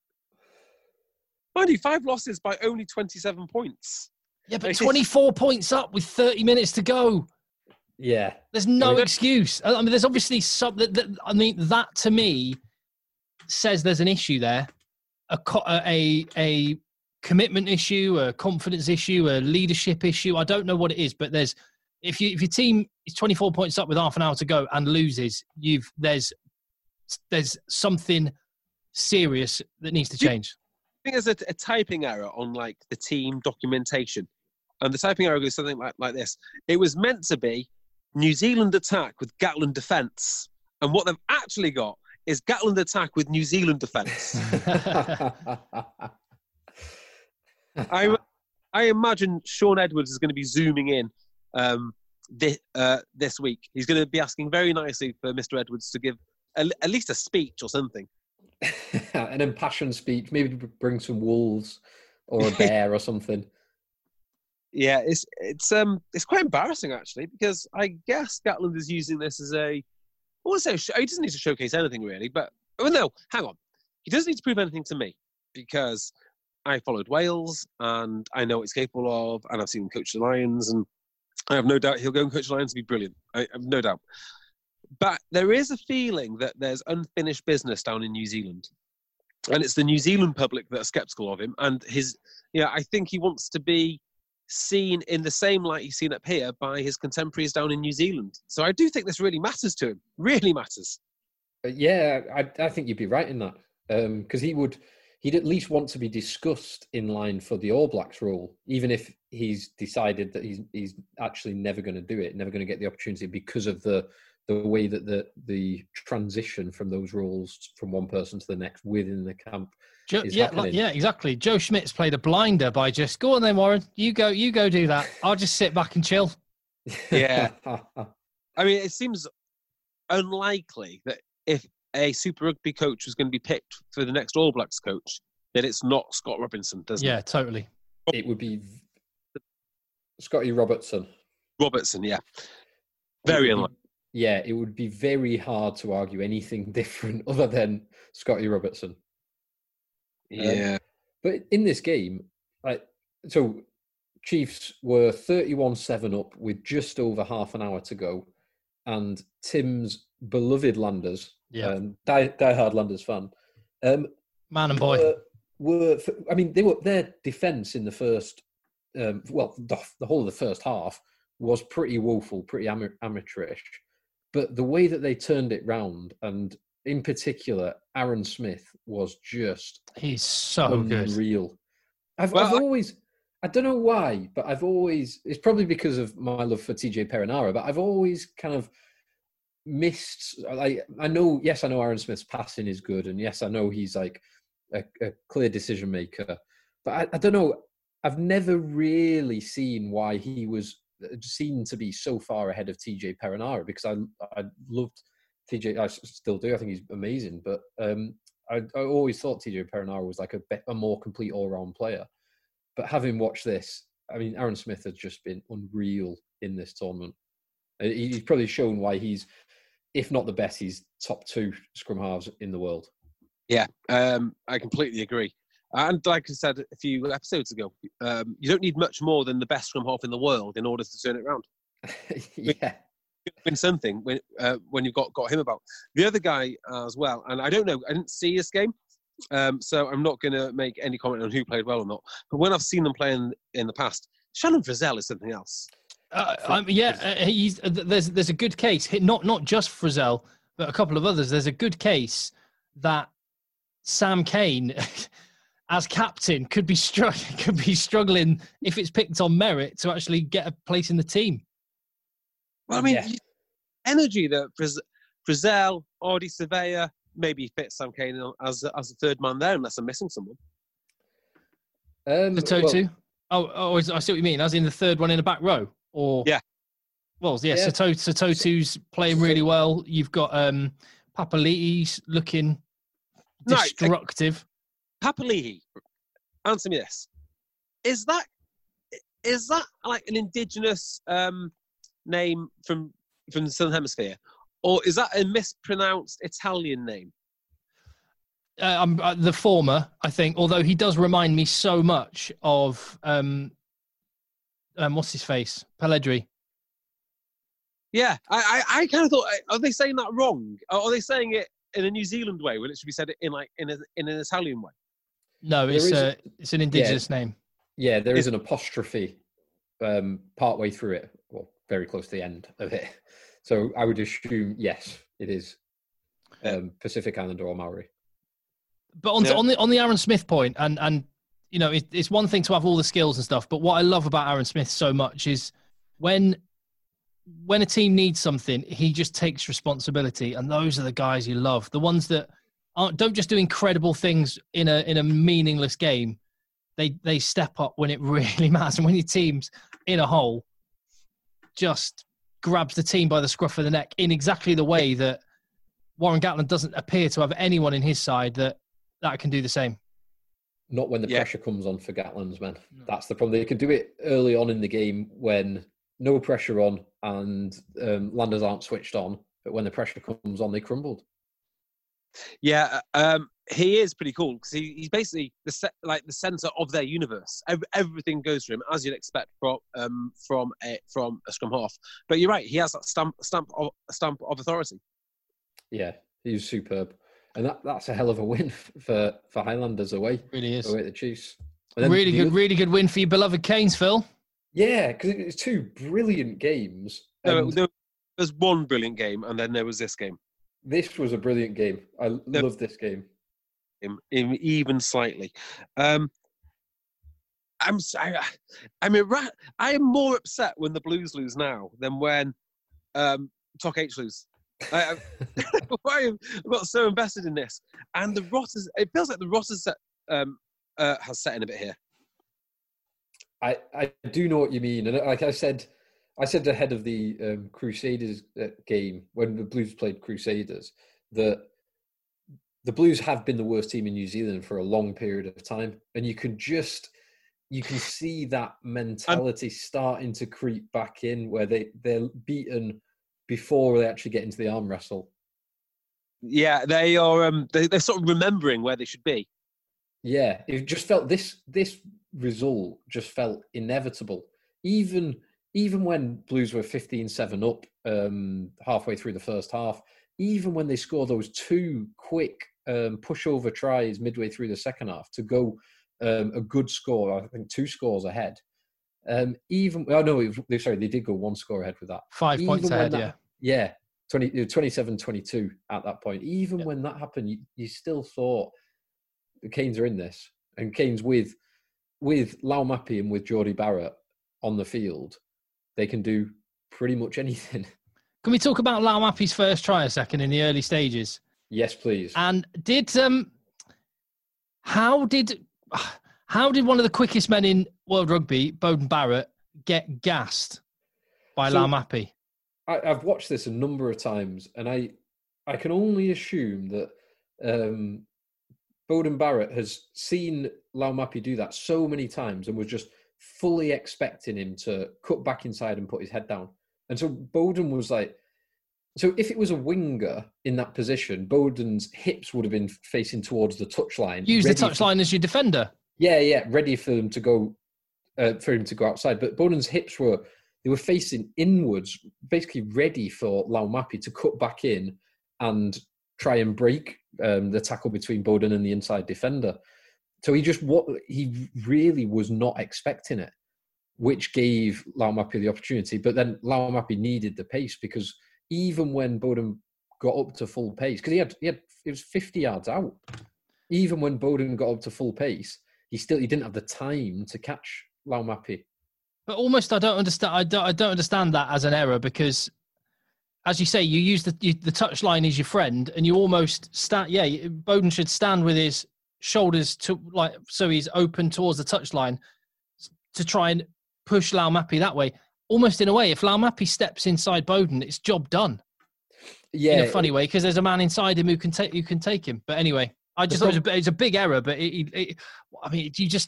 Mind you, five losses by only twenty-seven points. Yeah, but twenty-four points up with thirty minutes to go. Yeah, there's no I mean, excuse. I mean, there's obviously some. That, that, I mean, that to me says there's an issue there, a a a commitment issue, a confidence issue, a leadership issue. I don't know what it is, but there's if you if your team is twenty-four points up with half an hour to go and loses, you've there's there's something serious that needs to change. I think there's a, a typing error on like the team documentation, and the typing error goes something like like this: it was meant to be New Zealand attack with Gatland defence, and what they've actually got is Gatland attack with New Zealand defence. I I imagine Sean Edwards is going to be zooming in um, this, uh, this week. He's going to be asking very nicely for Mister Edwards to give a, at least a speech or something. An impassioned speech, maybe bring some wolves or a bear or something. Yeah, it's it's um it's quite embarrassing actually, because I guess Gatland is using this as a. I won't say he doesn't need to showcase anything really, but oh no, hang on, he doesn't need to prove anything to me because I followed Wales and I know what he's capable of, and I've seen him coach the Lions, and I have no doubt he'll go and coach the Lions and be brilliant. I have no doubt. But there is a feeling that there's unfinished business down in New Zealand. And it's the New Zealand public that are sceptical of him. And his, yeah, you know, I think he wants to be seen in the same light he's seen up here by his contemporaries down in New Zealand. So I do think this really matters to him. Really matters. Yeah, I, I think you'd be right in that. Because um, he would, he'd at least want to be discussed in line for the All Blacks role, even if he's decided that he's he's actually never going to do it, never going to get the opportunity because of the the way that the the transition from those roles from one person to the next within the camp Joe, is yeah, happening. Like, yeah, exactly. Joe Schmidt's played a blinder by just go on then, Warren. You go, you go do that. I'll just sit back and chill. Yeah. I mean, it seems unlikely that if a Super Rugby coach was going to be picked for the next All Blacks coach, then it's not Scott Robinson, doesn't yeah, it? Yeah, totally. It would be Scotty Robertson. Robertson, yeah. Very unlikely. Yeah, it would be very hard to argue anything different other than Scotty Robertson. Yeah. Um, but in this game, like, so Chiefs were thirty-one seven up with just over half an hour to go. And Tim's beloved Landers, yeah. um, die, die-hard Landers fan, um, man and boy, were, were, I mean, they were their defence in the first, um, well, the, the whole of the first half was pretty woeful, pretty ama- amateurish. But the way that they turned it round, and in particular, Aaron Smith was just he's so good, unreal. I've, well, I've always, I don't know why, but I've always, it's probably because of my love for T J Perenara, but I've always kind of missed, like, I know, yes, I know Aaron Smith's passing is good, and yes, I know he's like a, a clear decision maker, but I, I don't know, I've never really seen why he was seen to be so far ahead of T J Perenara, because I I loved T J, I still do, I think he's amazing, but um, I, I always thought T J Perenara was like a, a more complete all-round player. But having watched this, I mean, Aaron Smith has just been unreal in this tournament. He's probably shown why he's, if not the best, he's top two scrum halves in the world. Yeah, um, I completely agree. And like I said a few episodes ago, um, you don't need much more than the best scrum half in the world in order to turn it around. yeah. Win something when uh, when you've got, got him about. The other guy as well, and I don't know, I didn't see this game, um, so I'm not going to make any comment on who played well or not. But when I've seen them play in, in the past, Shannon Frizzell is something else. Uh, um, yeah, uh, he's uh, there's there's a good case, not not just Frizzell, but a couple of others. There's a good case that Sam Cane, as captain, could be struggling could be struggling if it's picked on merit to actually get a place in the team. Well, I mean, yeah. energy that Friz- Frizzell, Ardie Surveyor, maybe fits Sam Cane as as a third man there, unless I'm missing someone. Um, the Totu. Well, oh, oh, I see what you mean. As in the third one in the back row, or yeah. Well, yeah. yeah. Sato, Satotu's playing really well. You've got um, Papali'i's looking destructive. No, uh, Papali'i, answer me this: Is that is that like an indigenous um, name from from the Southern Hemisphere, or is that a mispronounced Italian name? Uh, um, uh, the former, I think. Although he does remind me so much of um, um what's his face, Pelledri. Yeah, I, I, I kind of thought, are they saying that wrong? Are they saying it in a New Zealand way when it should be said in like in a, in an Italian way? No, it's a, it's an indigenous yeah, name. Yeah, there is an apostrophe um, partway through it, well, very close to the end of it. So I would assume, yes, it is um, Pacific Islander or Maori. But on, yeah. on the on the Aaron Smith point, and and you know, it, it's one thing to have all the skills and stuff, but what I love about Aaron Smith so much is when. When a team needs something, he just takes responsibility, and those are the guys you love. The ones that aren't, don't just do incredible things in a in a meaningless game. They they step up when it really matters, and when your team's in a hole, just grabs the team by the scruff of the neck in exactly the way that Warren Gatland doesn't appear to have anyone in his side that that can do the same. Not when the yeah. pressure comes on for Gatland's men. No. That's the problem. They can do it early on in the game when no pressure on and um, Landers aren't switched on, but when the pressure comes on, they crumbled. Yeah, um, he is pretty cool because he, he's basically the se- like the center of their universe. Every, everything goes to him as you'd expect from um, from a from a scrum half. But you're right, he has that stamp stamp of stamp of authority. Yeah, he's superb, and that, that's a hell of a win for for Highlanders away. It really is away at the Chiefs. Really good, other... really good win for your beloved Canes, Phil. Yeah, because it's two brilliant games. No, there was one brilliant game, and then there was this game. This was a brilliant game. I no, love this game. Even slightly. Um, I'm I, I mean, I am more upset when the Blues lose now than when um, Tok H lose. I, I, I've got so invested in this. And the Rotters, it feels like the Rotters set, um, uh, has set in a bit here. I, I do know what you mean, and like I said, I said ahead of the um, Crusaders game when the Blues played Crusaders that the Blues have been the worst team in New Zealand for a long period of time, and you can just you can see that mentality um, starting to creep back in, where they they're beaten before they actually get into the arm wrestle. Yeah, they are. Um, they, they're sort of remembering where they should be. Yeah, it just felt this this result just felt inevitable. Even even when Blues were fifteen seven up um, halfway through the first half, even when they scored those two quick um, pushover tries midway through the second half to go um, a good score, I think two scores ahead. Um, even oh no, it, sorry, they did go one score ahead with that. Five even points ahead, that, yeah. Yeah, twenty, twenty-seven twenty-two at that point. Even yeah. when that happened, you, you still thought the Canes are in this. And Canes with with Laumapi and with Geordie Barrett on the field, they can do pretty much anything. Can we talk about Laumapi's first try a second in the early stages? Yes, please. And did um, how did how did one of the quickest men in world rugby, Beauden Barrett, get gassed by so, Laumapi? I, I've watched this a number of times, and I I can only assume that um, Beauden Barrett has seen Laumapi do that so many times and was just fully expecting him to cut back inside and put his head down. And so Beauden was like, so if it was a winger in that position, Beauden's hips would have been facing towards the touchline. Use the touchline as your defender. Yeah, yeah, ready for them to go, uh, for him to go outside. But Beauden's hips were, they were facing inwards, basically ready for Laumapi to cut back in and try and break um, the tackle between Beauden and the inside defender. So he just, what he really was not expecting it, which gave Laumapi the opportunity. But then Laumapi needed the pace, because even when Beauden got up to full pace, because he had, he had, it was fifty yards out. Even when Beauden got up to full pace, he still, he didn't have the time to catch Laumapi. But almost, I don't understand. I don't, I don't understand that as an error, because, as you say, you use the you, the touchline as your friend, and you almost stand. Yeah, Beauden should stand with his shoulders to like so he's open towards the touchline to try and push Laumapi that way. Almost in a way, if Laumapi steps inside Beauden, it's job done. Yeah, in a funny way, because there's a man inside him who can take who can take him. But anyway, I just thought it was, a, it was a big error. But it, it, it, I mean, you just,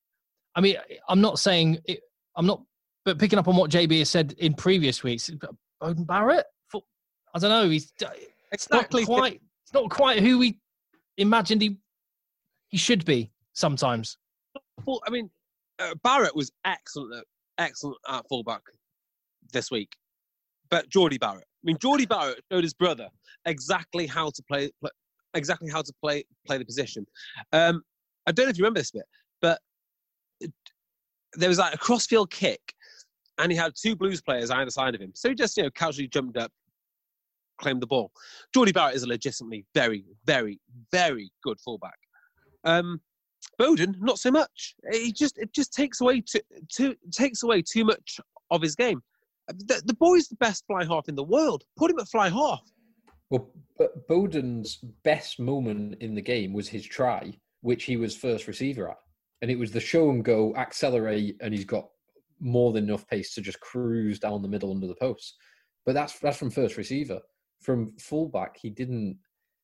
I mean, I'm not saying it, I'm not, but picking up on what J B has said in previous weeks, Beauden Barrett, I don't know, he's exactly not quite, it's not quite who we imagined he he should be sometimes. Well, I mean, uh, Barrett was excellent, at, excellent at fullback this week, but Geordie Barrett. I mean, Geordie Barrett showed his brother exactly how to play, play exactly how to play play the position. Um, I don't know if you remember this bit, but it, there was like a crossfield kick, and he had two Blues players either side of him. So he just, you know, casually jumped up, claimed the ball. Geordie Barrett is a legitimately very, very, very good fullback. Um, Beauden, not so much. He just it just takes away too, too takes away too much of his game. The, the boy's the best fly half in the world. Put him at fly half. Well, but Beauden's best moment in the game was his try, which he was first receiver at, and it was the show and go, accelerate, and he's got more than enough pace to just cruise down the middle under the post. But that's that's from first receiver. From fullback, he didn't.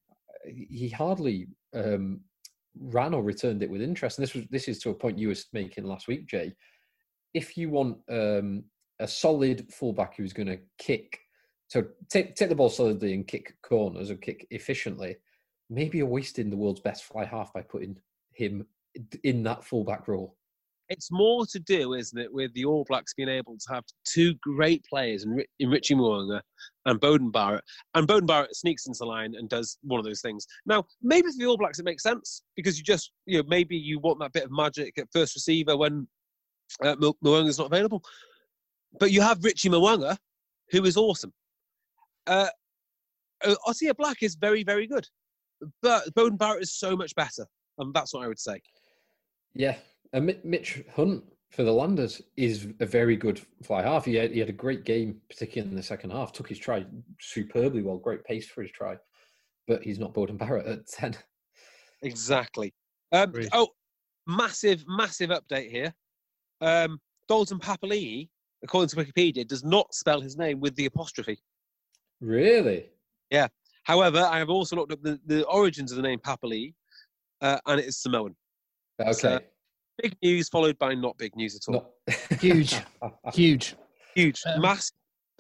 He hardly um, ran or returned it with interest. And this was this is to a point you were making last week, Jay. If you want um, a solid fullback who's going to kick, so take take the ball solidly and kick corners and kick efficiently, maybe you're wasting the world's best fly half by putting him in that fullback role. It's more to do, isn't it, with the All Blacks being able to have two great players in, in Richie Mo'unga and Beauden Barrett. And Beauden Barrett sneaks into the line and does one of those things. Now, maybe for the All Blacks it makes sense, because you just, you know, maybe you want that bit of magic at first receiver when uh, Mo'unga's not available. But you have Richie Mo'unga, who is awesome. Uh, Osea Black is very, very good. But Beauden Barrett is so much better. And that's what I would say. Yeah. And Mitch Hunt for the Landers is a very good fly half. He had, he had a great game, particularly in the second half. Took his try superbly well. Great pace for his try. But he's not Beauden Barrett at ten. Exactly. Um, oh, massive, massive update here. Um, Dalton Papali'i, according to Wikipedia, does not spell his name with the apostrophe. Really? Yeah. However, I have also looked up the, the origins of the name Papali, uh, and it is Samoan. Okay. So, big news followed by not big news at all. Not- Huge, huge. Huge, Um, massive.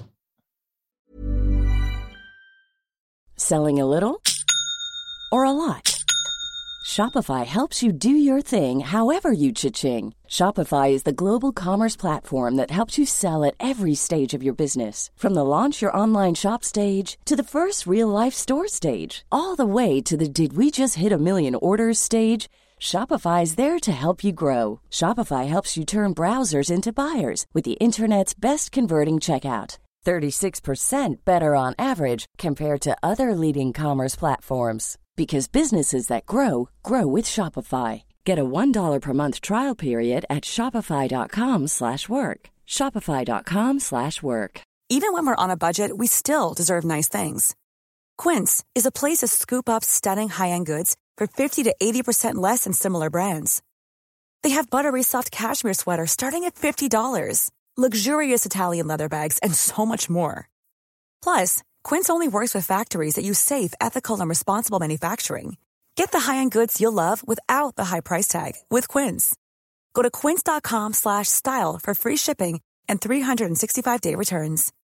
Selling a little or a lot? Shopify helps you do your thing however you cha-ching. Shopify is the global commerce platform that helps you sell at every stage of your business. From the launch your online shop stage to the first real-life store stage, all the way to the did we just hit a million orders stage. Shopify is there to help you grow. Shopify helps you turn browsers into buyers with the internet's best converting checkout. thirty-six percent better on average compared to other leading commerce platforms. Because businesses that grow, grow with Shopify. Get a one dollar per month trial period at shopify.com slash work. Shopify.com slash work. Even when we're on a budget, we still deserve nice things. Quince is a place to scoop up stunning high-end goods for fifty to eighty percent less than similar brands. They have buttery soft cashmere sweaters starting at fifty dollars, luxurious Italian leather bags, and so much more. Plus, Quince only works with factories that use safe, ethical, and responsible manufacturing. Get the high-end goods you'll love without the high price tag with Quince. Go to quince.com slash style for free shipping and three sixty-five day returns.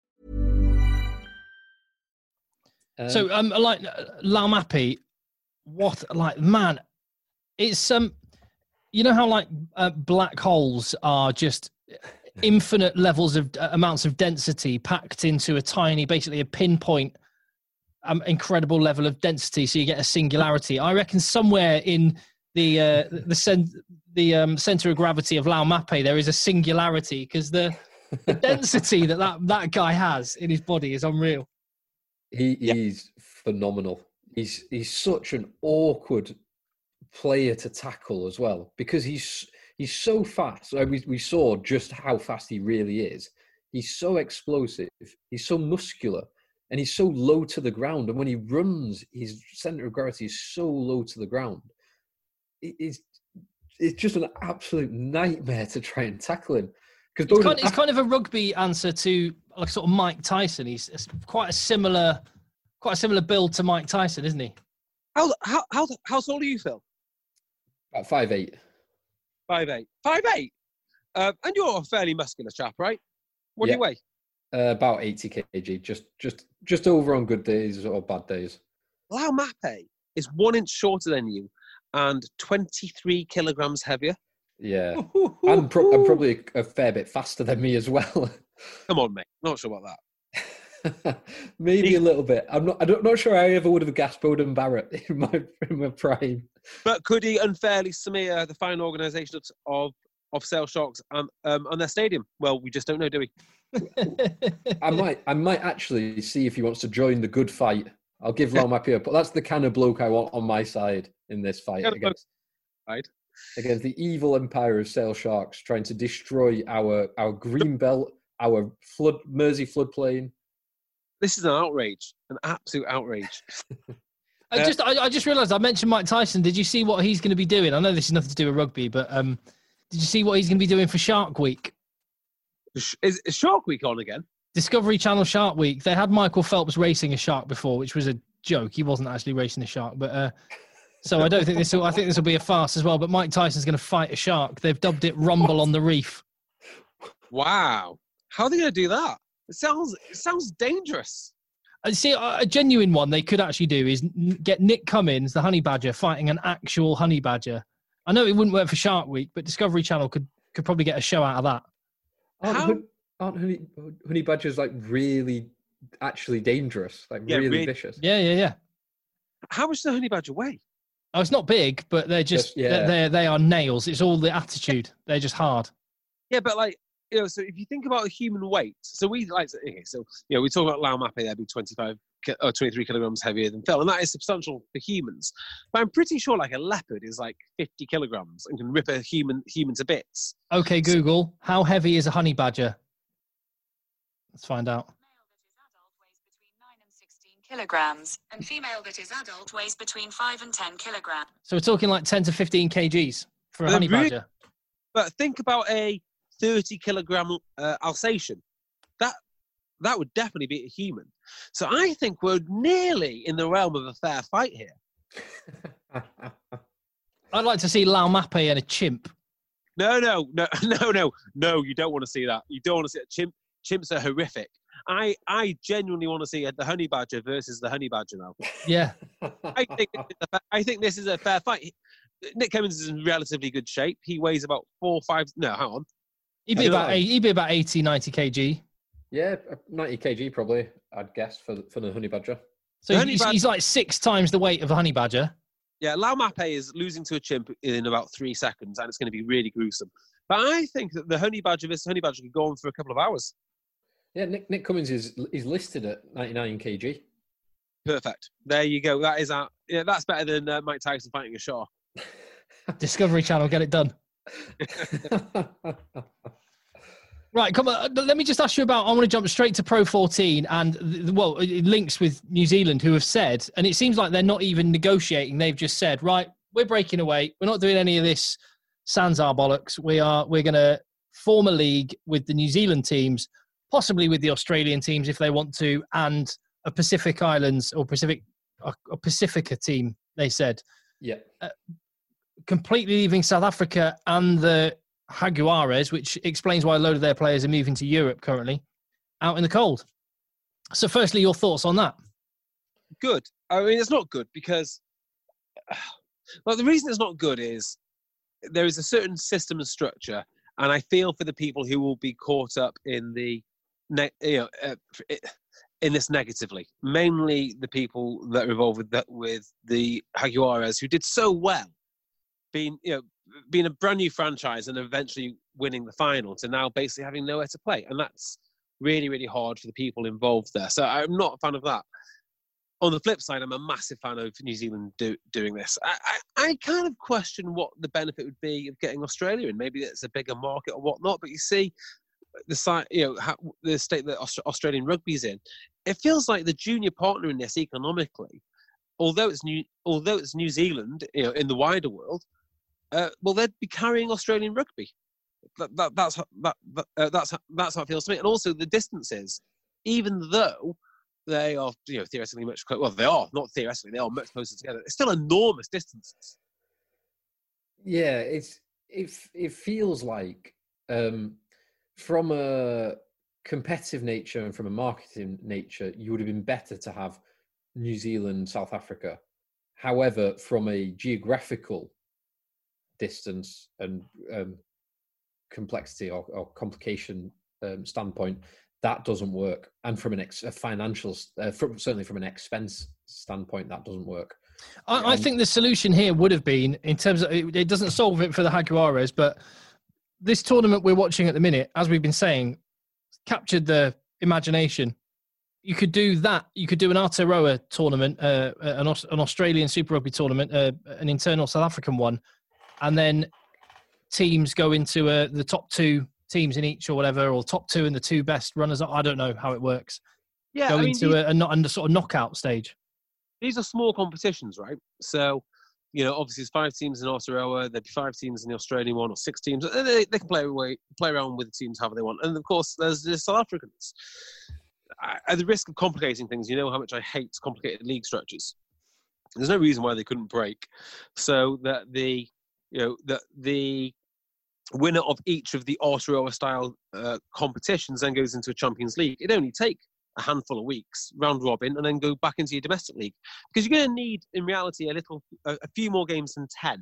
Um, So, um, like Laumapi, what, like, man, it's um, you know how like uh, black holes are just infinite levels of uh, amounts of density packed into a tiny, basically a pinpoint, um, incredible level of density. So you get a singularity. I reckon somewhere in the uh, the cent- the um, center of gravity of Laumapi there is a singularity because the, the density that, that that guy has in his body is unreal. He Yeah. he's phenomenal. He's he's such an awkward player to tackle as well because he's he's so fast. So we we saw just how fast he really is. He's so explosive. He's so muscular, and he's so low to the ground. And when he runs, his center of gravity is so low to the ground. It, it's it's just an absolute nightmare to try and tackle him. Because It's kind, it's kind of a rugby answer to like sort of Mike Tyson. He's it's quite a similar, quite a similar build to Mike Tyson, isn't he? How how how how tall are you, Phil? at five eight. Five eight. Five eight. Uh, and you're a fairly muscular chap, right? What do Yeah. you weigh? Uh, about eighty kilograms, just just just over on good days or bad days. Laumapi is one inch shorter than you and twenty-three kilograms heavier. Yeah, I'm, pro- I'm probably a fair bit faster than me as well. Come on, mate. Not sure about that. Maybe a little bit. I'm not. I'm not sure I ever would have gasped Bowden Barrett in my in my prime. But could he unfairly smear the fine organisation of, of of Sale Sharks um, um, on their stadium? Well, we just don't know, do we? I might. I might actually see if he wants to join the good fight. I'll give Laumapi a. But that's the kind of bloke I want on my side in this fight Kind of against Right. against the evil empire of Sale Sharks, trying to destroy our our green belt, our flood Mersey floodplain. This is an outrage, an absolute outrage. I just, I, I just realised I mentioned Mike Tyson. Did you see what he's going to be doing? I know this is nothing to do with rugby, but um, did you see what he's going to be doing for Shark Week? Is, is Shark Week on again? Discovery Channel Shark Week. They had Michael Phelps racing a shark before, which was a joke. He wasn't actually racing a shark, but uh, so I don't think this. Will, I think this will be a farce as well. But Mike Tyson's going to fight a shark. They've dubbed it Rumble What? on the Reef. Wow. How are they going to do that? It sounds it sounds dangerous. I see a, a genuine one they could actually do is n- get Nick Cummins, the honey badger, fighting an actual honey badger. I know it wouldn't work for Shark Week, but Discovery Channel could could probably get a show out of that. Aren't, How- hun- aren't honey, honey badgers like really, actually dangerous? Like Yeah, really really- vicious? Yeah, yeah, yeah. How much does the honey badger weigh? Oh, it's not big, but they're just Just- yeah. they're, they're they are nails. It's all the attitude. They're just hard. Yeah, but like, you know, so if you think about the human weight, so we like, okay, so, you know, we talk about Laumapi there being twenty-five ki- or twenty-three kilograms heavier than Phil, and that is substantial for humans. But I'm pretty sure like a leopard is like fifty kilograms and can rip a human human to bits. Okay, Google, how heavy is a honey badger? Let's find out. Kilograms, and female that is adult weighs between five and ten kilograms. So we're talking like ten to fifteen kgs for a They're honey really- badger. But think about a thirty kilogram uh, Alsatian. That that would definitely be a human. So I think we're nearly in the realm of a fair fight here. I'd like to see Lau Mape and a chimp. No, no, no, no, no, no. You don't want to see that. You don't want to see it. Chimp, chimps are horrific. I, I genuinely want to see the honey badger versus the honey badger now. Yeah. I think I think this is a fair fight. Nick Cummins is in relatively good shape. He weighs about four, five. No, hang on. He'd be about eight, he'd be about eighty, ninety kilograms. Yeah, ninety kilograms probably. I'd guess for for the honey badger. So he's, he's, he's like six times the weight of a honey badger. Yeah, Lau Mape is losing to a chimp in about three seconds, and it's going to be really gruesome. But I think that the honey badger versus honey badger could go on for a couple of hours. Yeah, Nick Nick Cummins is is listed at ninety-nine kilograms. Perfect. There you go. That is our, yeah, that's better than uh, Mike Tyson fighting a shark. Discovery Channel, get it done. Right, come on. Let me just ask you about, I want to jump straight to Pro fourteen and, well, it links with New Zealand, who have said, and it seems like they're not even negotiating. They've just said, right, we're breaking away. We're not doing any of this Sanzar bollocks. We are, we're going to form a league with the New Zealand teams, possibly with the Australian teams if they want to, and a Pacific Islands or Pacific, a, a Pacifica team, they said. Yeah. Uh, completely leaving South Africa and the Jaguares, which explains why a load of their players are moving to Europe currently, out in the cold. So firstly, your thoughts on that? Good. I mean, it's not good because, well, the reason it's not good is there is a certain system and structure, and I feel for the people who will be caught up in the, ne- you know, uh, in this negatively. Mainly the people that are involved with that, with the Jaguares, who did so well, being, you know, being a brand new franchise and eventually winning the final, to now basically having nowhere to play. And that's really, really hard for the people involved there. So I'm not a fan of that. On the flip side, I'm a massive fan of New Zealand do, doing this. I, I, I kind of question what the benefit would be of getting Australia in. Maybe it's a bigger market or whatnot, but you see the site, you know, how, the state that Aust- Australian rugby's in. It feels like the junior partner in this economically, although it's new, although it's New Zealand, you know, in the wider world, Uh, well, they'd be carrying Australian rugby. That, that, that's that, that, uh, that's that's how it feels to me. And also the distances, even though they are, you know, theoretically much closer. Well, they are not theoretically; they are much closer together. It's still enormous distances. Yeah, it's it. It feels like um, from a competitive nature and from a marketing nature, you would have been better to have New Zealand, South Africa. However, from a geographical distance and um, complexity or, or complication um, standpoint, that doesn't work. And from an ex- a financial, uh, from, certainly from an expense standpoint, that doesn't work. I, um, I think the solution here would have been, in terms of, it, it doesn't solve it for the Jaguares, but this tournament we're watching at the minute, as we've been saying, captured the imagination. You could do that. You could do an Aotearoa tournament, uh, an, an Australian Super Rugby tournament, uh, an internal South African one, and then teams go into uh, the top two teams in each or whatever, or top two and the two best runners. I don't know how it works. Yeah, go I mean, into these, a, a, a sort of knockout stage. These are small competitions, right? So, you know, obviously there's five teams in Aotearoa, there'd be five teams in the Australian one, or six teams. They, they can play away, play around with the teams however they want. And of course, there's the South Africans. I, at the risk of complicating things, you know how much I hate complicated league structures. There's no reason why they couldn't break, so that the you know that the winner of each of the Aotearoa style uh, competitions then goes into a Champions League. It only take a handful of weeks, round robin, and then go back into your domestic league, because you're going to need, in reality, a little, a, a few more games than ten.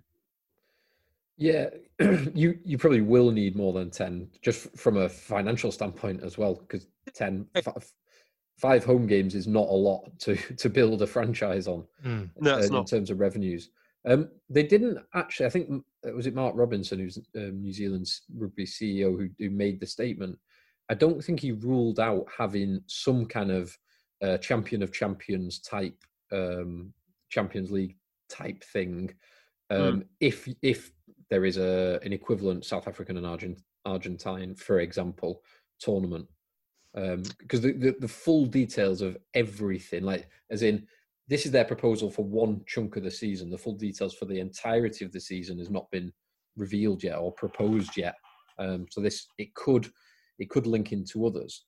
Yeah, you you probably will need more than ten, just from a financial standpoint as well, because ten, f- five home games is not a lot to to build a franchise on. Mm. No, it's uh, not. In terms of revenues. Um, they didn't actually. I think was it Mark Robinson, who's um, New Zealand's rugby C E O, who, who made the statement. I don't think he ruled out having some kind of uh, champion of champions type um, Champions League type thing, um, mm. if if there is a an equivalent South African and Argent, Argentine, for example, tournament, um, because the, the the full details of everything, like as in. This is their proposal for one chunk of the season. The full details for the entirety of the season has not been revealed yet or proposed yet. Um, so this it could it could link into others.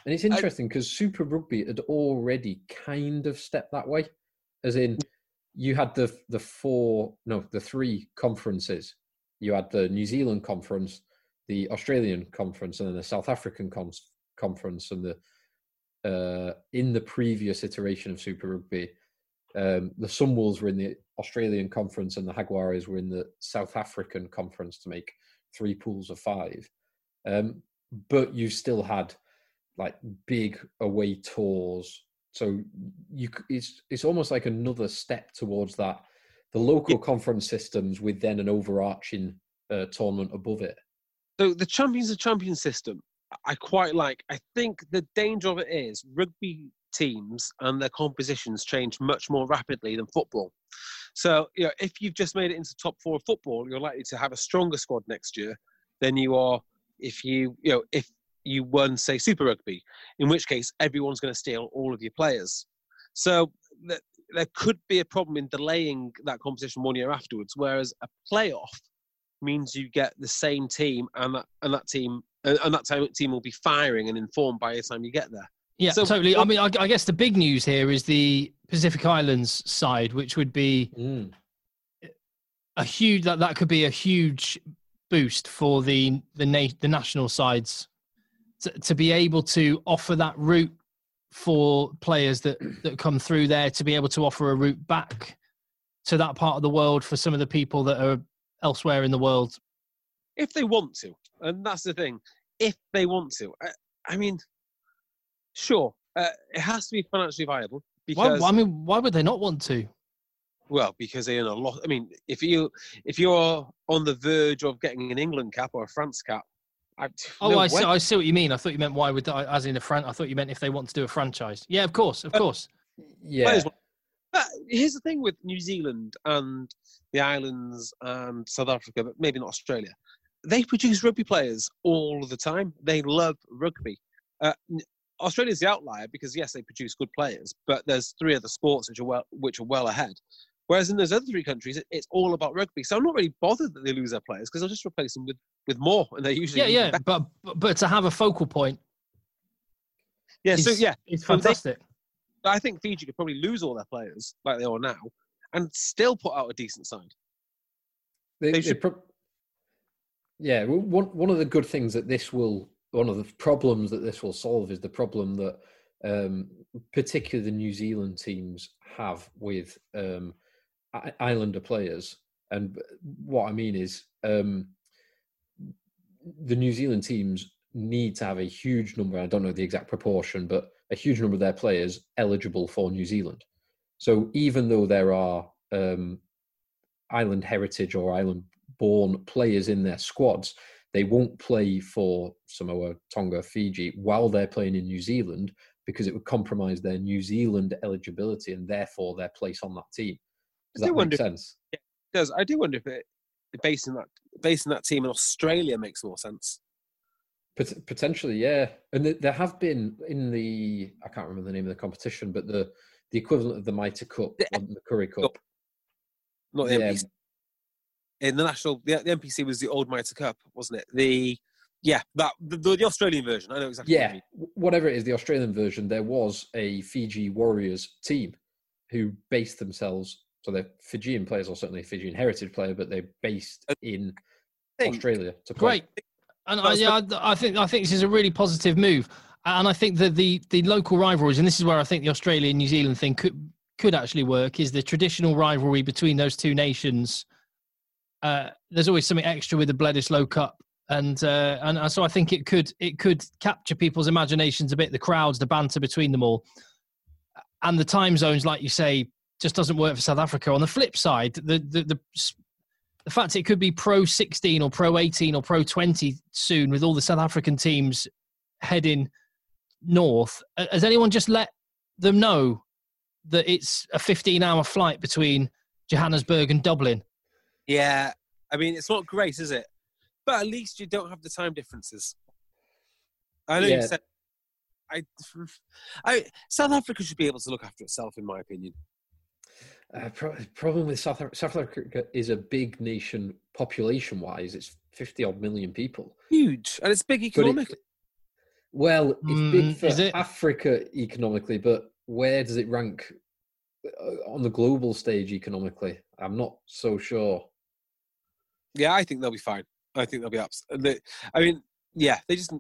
And it's interesting because Super Rugby had already kind of stepped that way, as in you had the the four, no, the three conferences. You had the New Zealand conference, the Australian conference, and then the South African con- conference. And the uh, in the previous iteration of Super Rugby, um, the Sunwolves were in the Australian conference, and the Jaguares were in the South African conference to make three pools of five. Um, but you still had like big away tours, so you it's it's almost like another step towards that, the local yeah. conference systems with then an overarching uh, tournament above it. So the Champions of Champions system, I quite like. I think the danger of it is rugby teams and their compositions change much more rapidly than football. So you know, if you've just made it into top four of football, you're likely to have a stronger squad next year than you are if you you know if you won, say, Super Rugby, in which case everyone's going to steal all of your players. So th- there could be a problem in delaying that competition one year afterwards, whereas a playoff means you get the same team, and that and that team uh, and that time, team will be firing and informed by the time you get there. Yeah, so, totally. I mean, I, I guess the big news here is the Pacific Islands side, which would be mm. a huge. That that could be a huge boost for the the na- the national sides. To, to be able to offer that route for players that, that come through there, to be able to offer a route back to that part of the world for some of the people that are elsewhere in the world. If they want to, and that's the thing, if they want to. I, I mean, sure, uh, it has to be financially viable. Because, why, I mean, why would they not want to? Well, because they earn a lot. I mean, if, you, if you're on the verge of getting an England cap or a France cap, I, oh, no I see, I see what you mean. I thought you meant why would, as in a fran- I thought you meant if they want to do a franchise. Yeah, of course, of course. Uh, yeah. But here's the thing with New Zealand and the islands and South Africa, but maybe not Australia. They produce rugby players all the time. They love rugby. Uh, Australia's the outlier because, yes, they produce good players, but there's three other sports which are well, which are well ahead. Whereas in those other three countries, it, it's all about rugby. So I'm not really bothered that they lose their players because they'll just replace them with, with more, and they usually yeah, yeah. But, but but to have a focal point, yeah, is, so yeah, it's fantastic. They, I think Fiji could probably lose all their players like they are now, and still put out a decent side. They, they they should. Pro- yeah, one one of the good things that this will, one of the problems that this will solve is the problem that um, particularly the New Zealand teams have with. Um, Islander players, and what I mean is um, the New Zealand teams need to have a huge number, I don't know the exact proportion, but a huge number of their players eligible for New Zealand. So even though there are um, island heritage or island born players in their squads, they won't play for Samoa, Tonga, Fiji while they're playing in New Zealand because it would compromise their New Zealand eligibility and therefore their place on that team. Does that make sense? Yeah, it does. I do wonder if it, basing that basing that team in Australia makes more sense. Pot- potentially, yeah. And th- there have been in the, I can't remember the name of the competition, but the, the equivalent of the Mitre Cup, the, the Curry Cup. Not the yeah. N P C. In the national, the, the N P C was the old Mitre Cup, wasn't it? The yeah, that the, the Australian version. I know exactly. Yeah, what you mean. Whatever it is, the Australian version. There was a Fiji Warriors team who based themselves. So they're Fijian players, or certainly a Fijian heritage player, but they're based in Australia to play. Great, and I, yeah, I, I think I think this is a really positive move, and I think that the the local rivalries, and this is where I think the Australia New Zealand thing could could actually work, is the traditional rivalry between those two nations. Uh, there's always something extra with the Bledisloe Cup, and uh, and so I think it could it could capture people's imaginations a bit. The crowds, the banter between them all, and the time zones, like you say, just doesn't work for South Africa. On the flip side, the the the, the fact it could be Pro sixteen or Pro eighteen or Pro twenty soon with all the South African teams heading north, has anyone just let them know that it's a fifteen-hour flight between Johannesburg and Dublin? Yeah, I mean, it's not great, is it? But at least you don't have the time differences. I know yeah. you said... I, I, South Africa should be able to look after itself, in my opinion. Uh, pro- problem with South Africa, South Africa is a big nation population-wise. It's fifty odd million people. Huge, and it's big economically. Well, it's Mm, big for is it? Africa economically, but where does it rank uh, on the global stage economically? I'm not so sure. Yeah, I think they'll be fine. I think they'll be ups. They, I mean, yeah, they just.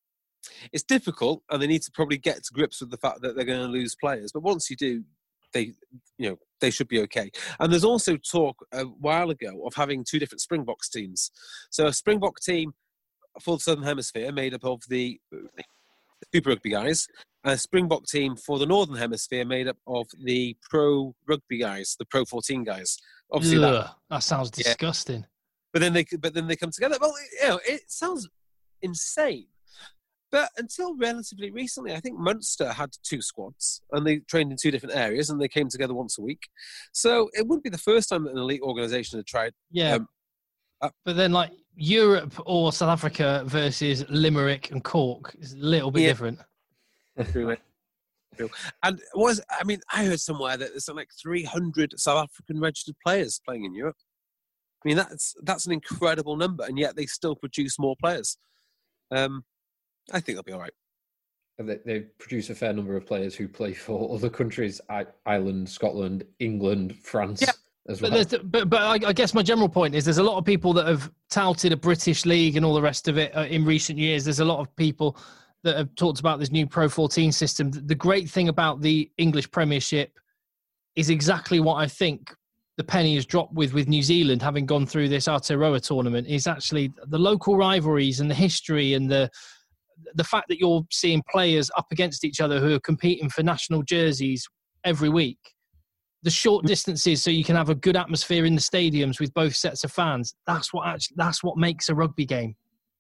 It's difficult, and they need to probably get to grips with the fact that they're going to lose players. But once you do, they, you know, they should be okay. And there's also talk a while ago of having two different Springboks teams. So a Springbok team for the Southern Hemisphere, made up of the Super Rugby guys, and a Springbok team for the Northern Hemisphere, made up of the Pro Rugby guys, the Pro fourteen guys. Obviously, Ugh, that. that sounds Yeah. disgusting. But then they, but then they come together. Well, you know, it sounds insane. But until relatively recently, I think Munster had two squads, and they trained in two different areas, and they came together once a week. So it wouldn't be the first time that an elite organisation had tried. Yeah. Um, uh, but then, like, Europe or South Africa versus Limerick and Cork is a little bit Yeah. different. True, true. And was I mean, I heard somewhere that there's something like three hundred South African registered players playing in Europe. I mean, that's that's an incredible number, and yet they still produce more players. Um, I think they'll be all right. They, they produce a fair number of players who play for other countries: I, Ireland, Scotland, England, France. Yeah. As But, well. there's, but, but I, I guess my general point is there's a lot of people that have touted a British league and all the rest of it uh, in recent years. There's a lot of people that have talked about this new Pro fourteen system. The great thing about the English Premiership is exactly what I think the penny has dropped with with New Zealand having gone through this Aotearoa tournament is actually the local rivalries and the history and the the fact that you're seeing players up against each other who are competing for national jerseys every week. The short distances, so you can have a good atmosphere in the stadiums with both sets of fans. That's what actually, that's what makes a rugby game.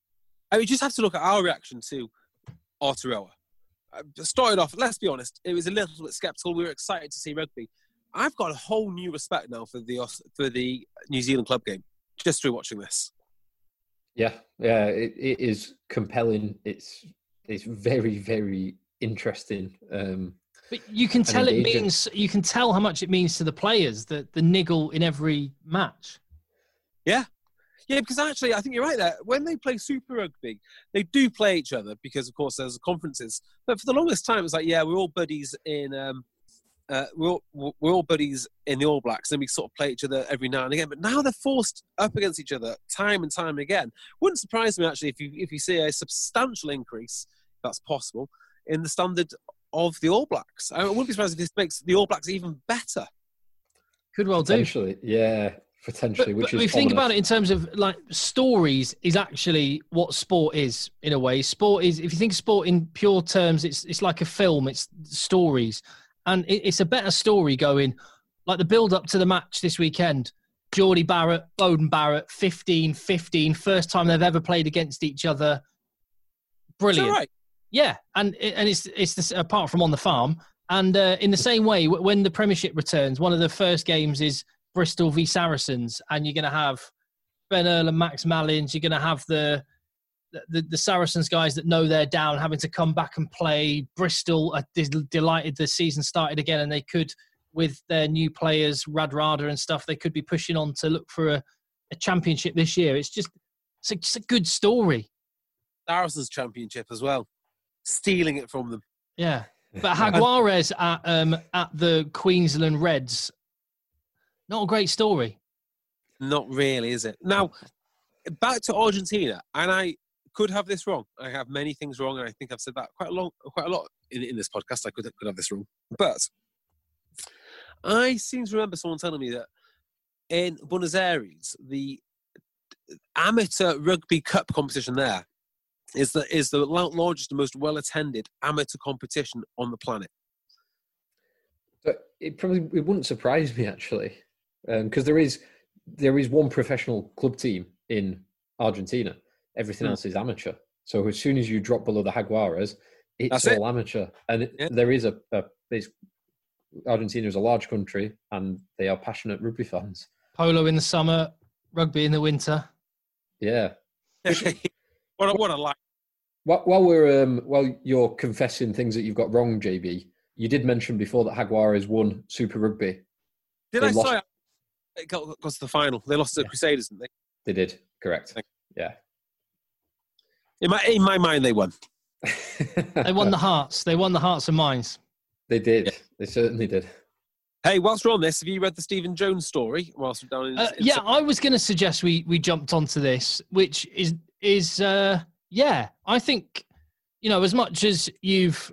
I mean, you just have to look at our reaction to Aotearoa. Uh, started off, let's be honest, it was a little bit sceptical. We were excited to see rugby. I've got a whole new respect now for the for the New Zealand club game just through watching this. Yeah, yeah, it, it is compelling. It's it's very, very interesting. Um, But you can tell it engaging. means you can tell how much it means to the players, the the niggle in every match. Yeah. Yeah, because actually, I think you're right there. When they play Super Rugby, they do play each other because, of course, there's conferences. But for the longest time, it's like, yeah, we're all buddies in um, uh, we're all, we're all buddies in the All Blacks, and we sort of play each other every now and again. But now they're forced up against each other time and time again. Wouldn't surprise me actually if you if you see a substantial increase, if that's possible, in the standard of the All Blacks. I wouldn't be surprised if this makes the All Blacks even better. Could well do. potentially, yeah, potentially. But, which but is if you think ominous. about it in terms of like stories is actually what sport is in a way. Sport is, if you think sport in pure terms, it's it's like a film, it's stories. And it, it's a better story going, like the build up to the match this weekend. Geordie Barrett, Bowden Barrett, fifteen fifteen, first time they've ever played against each other. Brilliant. Is that right? Yeah, and and it's it's this, apart from on the farm. And uh, in the same way, w- when the Premiership returns, one of the first games is Bristol v Saracens, and you're going to have Ben Earl and Max Malins. You're going to have the, the the Saracens guys that know they're down, having to come back and play. Bristol are de- delighted the season started again, and they could, with their new players, Radradar and stuff, they could be pushing on to look for a, a championship this year. It's just it's a, it's a good story. Saracens Championship as well. Stealing it from them. Yeah. But Jaguares at um, at the Queensland Reds, not a great story. Not really, is it? Now, back to Argentina, and I could have this wrong. I have many things wrong, and I think I've said that quite a long, quite a lot in, in this podcast. I could could have this wrong, but I seem to remember someone telling me that in Buenos Aires, the amateur rugby cup competition there is the is the largest and most well attended amateur competition on the planet. But it probably it wouldn't surprise me actually, because um, there is there is one professional club team in Argentina. Everything Hmm. else is amateur. So as soon as you drop below the Jaguares, it's That's it. all amateur. And it, Yeah. there is a, a it's, Argentina is a large country, and they are passionate rugby fans. Polo in the summer, rugby in the winter. Yeah. what a, what a life. While, while we're um, while you're confessing things that you've got wrong, J B, you did mention before that Jaguares won Super Rugby. Did They I lost- say it got, got to the final? They lost to the Yeah. Crusaders, didn't they? They did, correct. Thank Yeah. In my in my mind, they won. They won the hearts. They won the hearts and minds. They did. They certainly did. Hey, whilst we're on this, have you read the Stephen Jones story? Whilst we're down in, Uh, in yeah, I was going to suggest we we jumped onto this, which is is uh, yeah. I think you know as much as you've,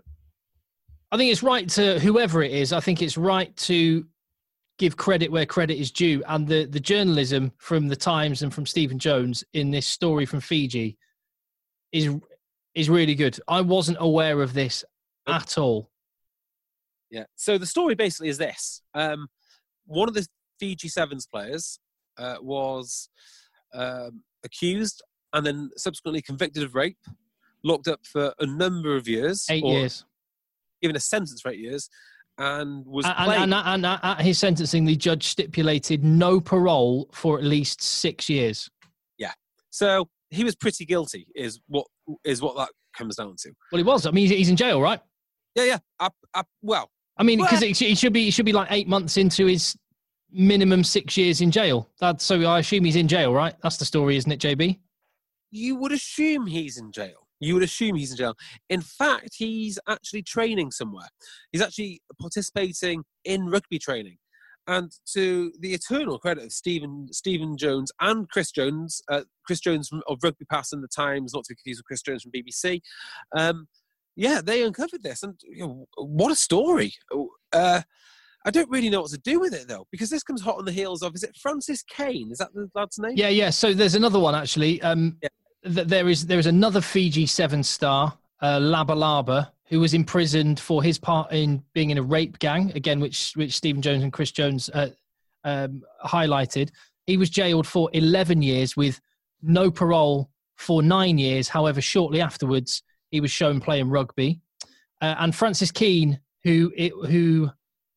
I think it's right to whoever it is. I think it's right to give credit where credit is due, and the the journalism from the Times and from Stephen Jones in this story from Fiji is is really good. I wasn't aware of this at all. Yeah. So the story basically is this: um, one of the Fiji Sevens players uh, was um, accused and then subsequently convicted of rape, locked up for a number of years, Eight or years. given a sentence for eight years, and was And, playing. and, and, and at his sentencing, the judge stipulated no parole for at least six years. Yeah. So he was pretty guilty, is what is what that comes down to. Well, he was. I mean, he's, he's in jail, right? Yeah, yeah. I, I, well, I mean, because Well- it, it should be it should be like eight months into his minimum six years in jail. That's so I assume he's in jail, right? That's the story, isn't it, J B? you would assume he's in jail. You would assume he's in jail. In fact, he's actually training somewhere. He's actually participating in rugby training. And to the eternal credit of Stephen Stephen Jones and Chris Jones, uh, Chris Jones from, of Rugby Pass and the Times, not to be confused with Chris Jones from B B C, um, yeah, they uncovered this. And you know, what a story. Uh, I don't really know what to do with it, though, because this comes hot on the heels of, is it Francis Kane? Is that the lad's name? Yeah, yeah. So there's another one, actually. Um, Yeah. th- there is there is another Fiji Seven star, uh, Laba Laba, who was imprisoned for his part in being in a rape gang, again, which which Stephen Jones and Chris Jones uh, um, highlighted. He was jailed for eleven years with no parole for nine years. However, shortly afterwards, he was shown playing rugby. Uh, and Francis Keane, who it, who,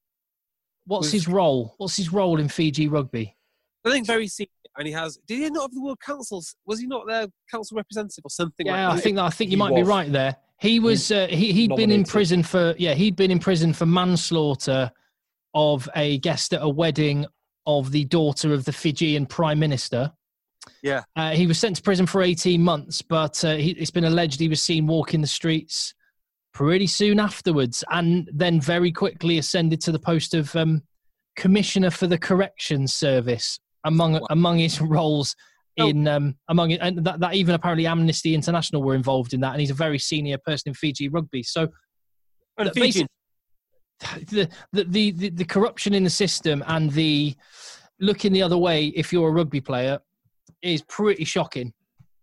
what's Was- his role? What's his role in Fiji rugby? I think very senior. And he has, did he not have the World Councils? Was he not their council representative or something Yeah, like I that? think that, I think you He might be was. right there. He was uh, he he'd been in nominated. prison for yeah he'd been in prison for manslaughter of a guest at a wedding of the daughter of the Fijian Prime Minister. Yeah. Uh, he was sent to prison for eighteen months, but uh, he, it's been alleged he was seen walking the streets pretty soon afterwards, and then very quickly ascended to the post of um, Commissioner for the Corrections Service among Wow. among his roles Oh. in um, among it, and that, that even apparently Amnesty International were involved in that, and he's a very senior person in Fiji rugby. So And look, Fijian- the, the the the the corruption in the system and the looking the other way if you're a rugby player is pretty shocking.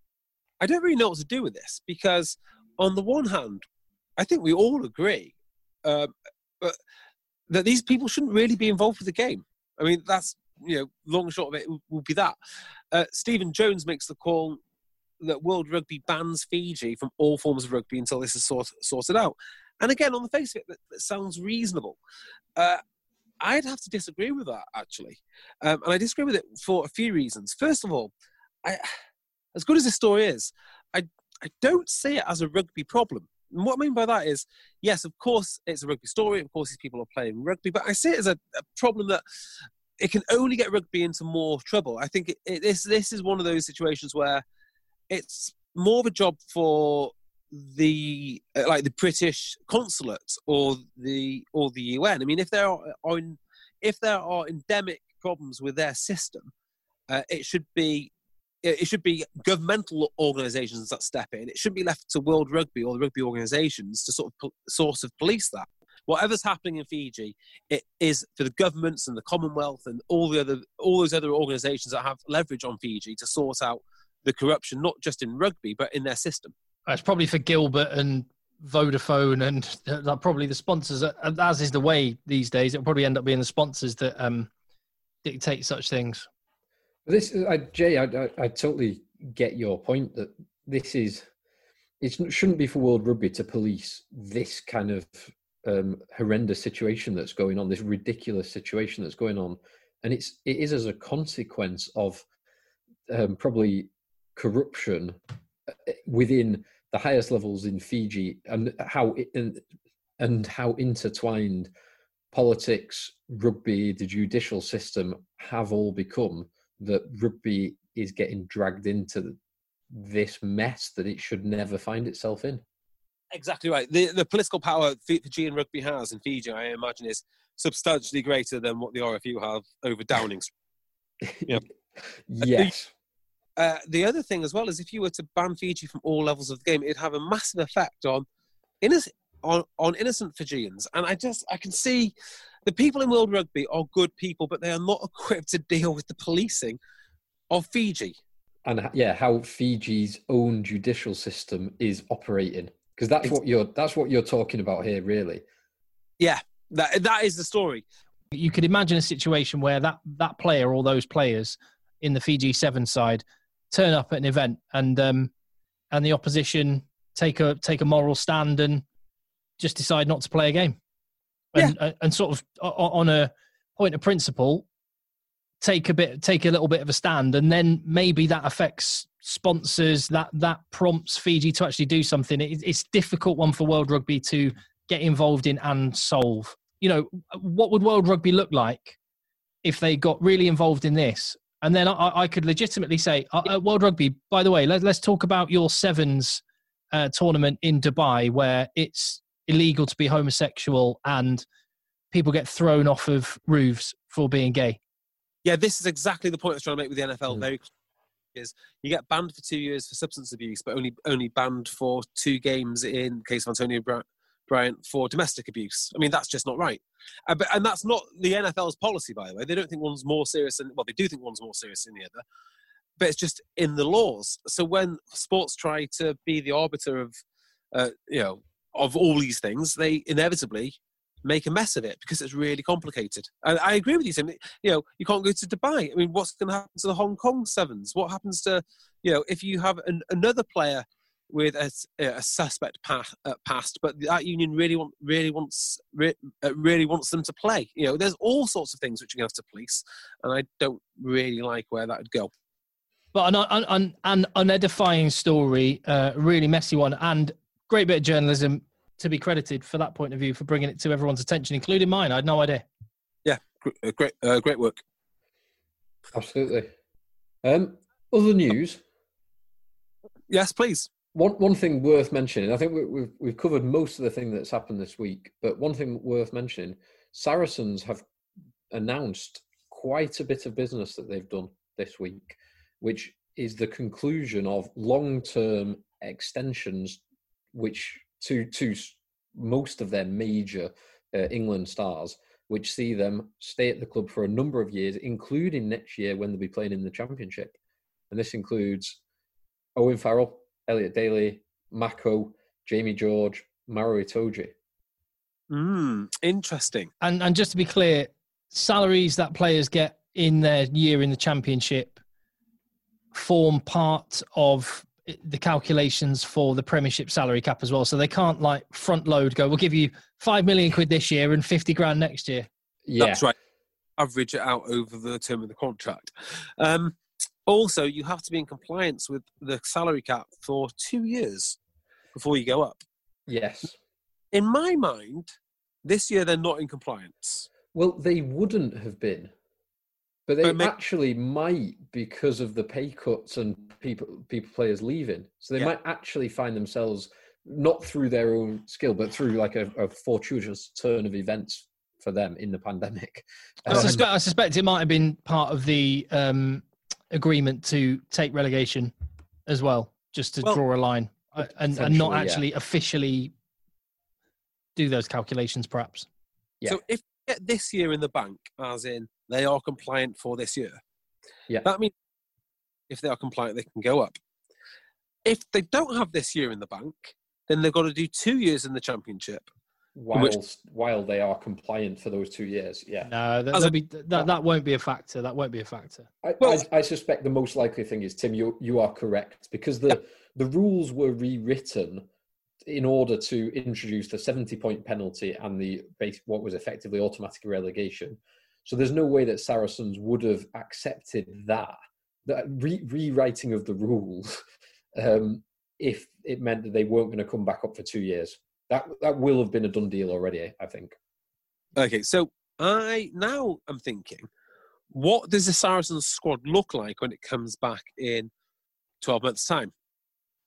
I don't really know what to do with this because, on the one hand, I think we all agree um, but that these people shouldn't really be involved with the game. I mean, that's, you know, long and short of it will, will be that. Uh, Stephen Jones makes the call that World Rugby bans Fiji from all forms of rugby until this is sort, sorted out. And again, on the face of it, that, that sounds reasonable. Uh, I'd have to disagree with that, actually. Um, and I disagree with it for a few reasons. First of all, I, as good as this story is, I, I don't see it as a rugby problem. And what I mean by that is, yes, of course, it's a rugby story. Of course, these people are playing rugby. But I see it as a, a problem that it can only get rugby into more trouble. I think it, it, this this is one of those situations where it's more of a job for the uh, like the British consulate or the or the U N. I mean, if there are, are in, if there are endemic problems with their system, uh, it should be it should be governmental organisations that step in. It shouldn't be left to World Rugby or the rugby organisations to sort of pol- sort of police that. Whatever's happening in Fiji, it is for the governments and the Commonwealth and all the other all those other organisations that have leverage on Fiji to sort out the corruption, not just in rugby but in their system. It's probably for Gilbert and Vodafone and uh, probably the sponsors, uh, as is the way these days. It'll probably end up being the sponsors that um, dictate such things. This, I, Jay, I, I, I totally get your point that this is, it shouldn't be for World Rugby to police this kind of um, horrendous situation that's going on, this ridiculous situation that's going on, and it's it is as a consequence of um, probably corruption within the highest levels in Fiji, and how it, and, and how intertwined politics, rugby, the judicial system have all become, that rugby is getting dragged into this mess that it should never find itself in. Exactly right. The the political power Fijian rugby has in Fiji, I imagine, is substantially greater than what the R F U have over Downing Street. Yeah. Yes. Uh, the other thing as well is if you were to ban Fiji from all levels of the game, it'd have a massive effect on innocent on, on innocent Fijians. And I just I can see the people in World Rugby are good people, but they are not equipped to deal with the policing of Fiji. And yeah, how Fiji's own judicial system is operating. Because that's what you're that's what you're talking about here, really. Yeah, that that is the story. You could imagine a situation where that, that player or those players in the Fiji Seven side turn up at an event and um, and the opposition take a take a moral stand and just decide not to play a game, and yeah. and sort of on a point of principle take a bit take a little bit of a stand, and then maybe that affects sponsors, that that prompts Fiji to actually do something. It, it's a difficult one for World Rugby to get involved in and solve. You know, what would World Rugby look like if they got really involved in this? And then I, I could legitimately say, uh, World Rugby, by the way, let, let's talk about your Sevens uh, tournament in Dubai, where it's illegal to be homosexual and people get thrown off of roofs for being gay. Yeah, this is exactly the point I was trying to make with the N F L. Mm. Very is you get banned for two years for substance abuse, but only only banned for two games in the case of Antonio Bryant for domestic abuse. I mean, that's just not right. Uh, but, and that's not the N F L's policy, by the way. They don't think one's more serious than, well, they do think one's more serious than the other, but it's just in the laws. So when sports try to be the arbiter of, uh, you know, of all these things, they inevitably make a mess of it because it's really complicated. And I agree with you, Tim. You know, you can't go to Dubai. I mean, what's going to happen to the Hong Kong Sevens? What happens to, you know, if you have an, another player with a, a suspect past, uh, past, but that union really want, really wants, re, uh, really wants them to play. You know, there's all sorts of things which you have to police, and I don't really like where that would go. But an, an, an unedifying story, uh, really messy one, and great bit of journalism to be credited for that point of view, for bringing it to everyone's attention, including mine. I had no idea. Yeah, great, uh, great work. Absolutely. Um, other news? Yes, please. One one thing worth mentioning. I think we, we've we've covered most of the thing that's happened this week, but one thing worth mentioning: Saracens have announced quite a bit of business that they've done this week, which is the conclusion of long-term extensions, which to to most of their major uh, England stars, which see them stay at the club for a number of years, including next year when they'll be playing in the Championship. And this includes Owen Farrell, Elliot Daly, Mako, Jamie George, Maro Itoje. Mm, interesting. And and just to be clear, salaries that players get in their year in the Championship form part of the calculations for the Premiership salary cap as well. So they can't like front load go, we'll give you five million quid this year and fifty grand next year. Yeah. That's right. Average it out over the term of the contract. Um, also, you have to be in compliance with the salary cap for two years before you go up. Yes. In my mind, this year they're not in compliance. Well, they wouldn't have been. But they But may- actually might, because of the pay cuts and people, people players leaving. So they Yeah. might actually find themselves, not through their own skill, but through like a, a fortuitous turn of events for them in the pandemic. I, Um, suspect, I suspect it might have been part of the um, agreement to take relegation as well, just to Well, draw a line uh, and, and not potentially, yeah. actually officially do those calculations, perhaps. Yeah. So if you get this year in the bank, as in they are compliant for this year, Yeah. that means if they are compliant, they can go up. If they don't have this year in the bank, then they've got to do two years in the Championship. whilst, while they are compliant for those two years, yeah. No, that, As that'll a- be, that, that won't be a factor. That won't be a factor. I, Well- I, I suspect the most likely thing is, Tim, you you are correct, because the, the rules were rewritten in order to introduce the seventy-point penalty and the base, what was effectively automatic relegation. So there's no way that Saracens would have accepted that, that re- rewriting of the rules, um, if it meant that they weren't going to come back up for two years. That that will have been a done deal already, I think. Okay, so I now am thinking, what does the Saracens squad look like when it comes back in twelve months' time?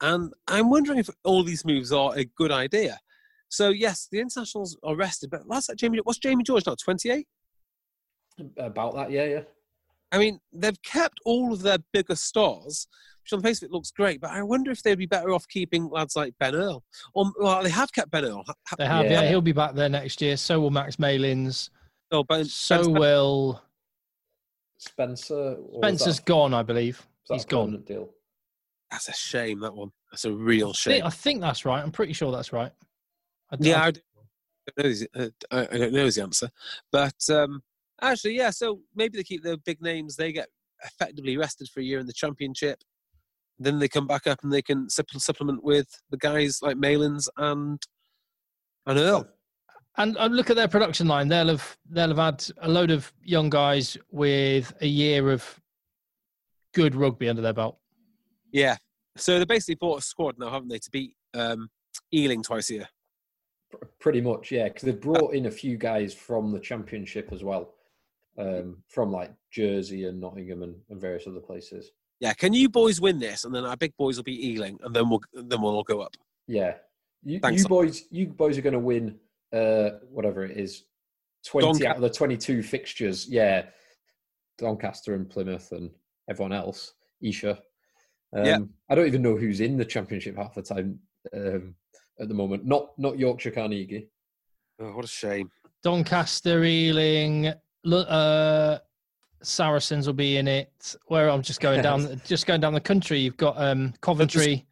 And I'm wondering if all these moves are a good idea. So, yes, the internationals are rested, but last like Jamie, what's Jamie George now, twenty-eight? About that, yeah, yeah. I mean, they've kept all of their bigger stars, which on the face of it looks great, but I wonder if they'd be better off keeping lads like Ben Earl. Or, well, they have kept Ben Earl. They have, Yeah. yeah. He'll be back there next year. So will Max Malins. Oh, ben, So Ben Spencer- will... Spencer. or was Spencer's that- gone, I believe. was that He's a gone. permanent Deal. That's a shame, that one. That's a real I shame. think, I think that's right. I'm pretty sure that's right. I, Yeah, I, I don't know is, uh, I I don't know is the answer. But um, actually, yeah, so maybe they keep the big names. They get effectively rested for a year in the championship. Then they come back up and they can supp- supplement with the guys like Malins and, and Earl. and uh, look at their production line. They'll have they'll have had a load of young guys with a year of good rugby under their belt. Yeah. So they basically bought a squad now, haven't they, to beat um, Ealing twice a year. Pr- Pretty much, yeah, because they've brought in a few guys from the championship as well, um, from like Jersey and Nottingham and, and various other places. Yeah, can you boys win this? And then our big boys will be Ealing, and then we'll then we'll all go up. Yeah, you, Thanks. you boys, you boys are going to win uh, whatever it is, twenty Doncaster. out of the twenty-two fixtures. Yeah, Doncaster and Plymouth and everyone else. Isha. Um, Yeah. I don't even know who's in the championship half the time um, at the moment. Not not Yorkshire Carnegie. Oh, what a shame. Doncaster, Ealing, Lu- uh, Saracens will be in it. Where I'm just going down, just going down the country. You've got um, Coventry.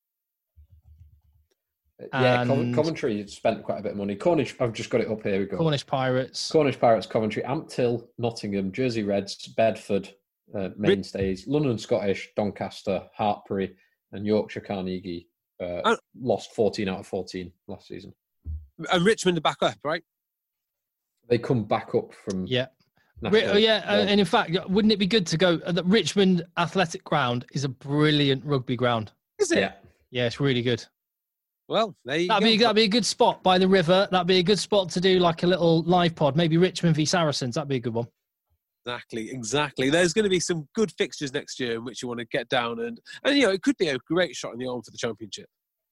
Yeah, Cov- And- Coventry spent quite a bit of money. Cornish, I've just got it up here. We go. Cornish Pirates. Cornish Pirates, Coventry, Amptill, Nottingham, Jersey Reds, Bedford, uh, mainstays, London Scottish, Doncaster, Hartpury, and Yorkshire Carnegie uh, Oh. lost fourteen out of fourteen last season. And Richmond are back up, right? They come back up from Yeah. national Ri- oh, yeah, uh, level. and in fact, wouldn't it be good to go? Uh, the Richmond Athletic Ground is a brilliant rugby ground. Is it? yeah. Yeah, it's really good. Well, there you That'd go. be that'd be a good spot by the river. That'd be a good spot to do like a little live pod. Maybe Richmond v Saracens. That'd be a good one. Exactly, exactly. There's going to be some good fixtures next year in which you want to get down and, and you know, it could be a great shot in the arm for the championship,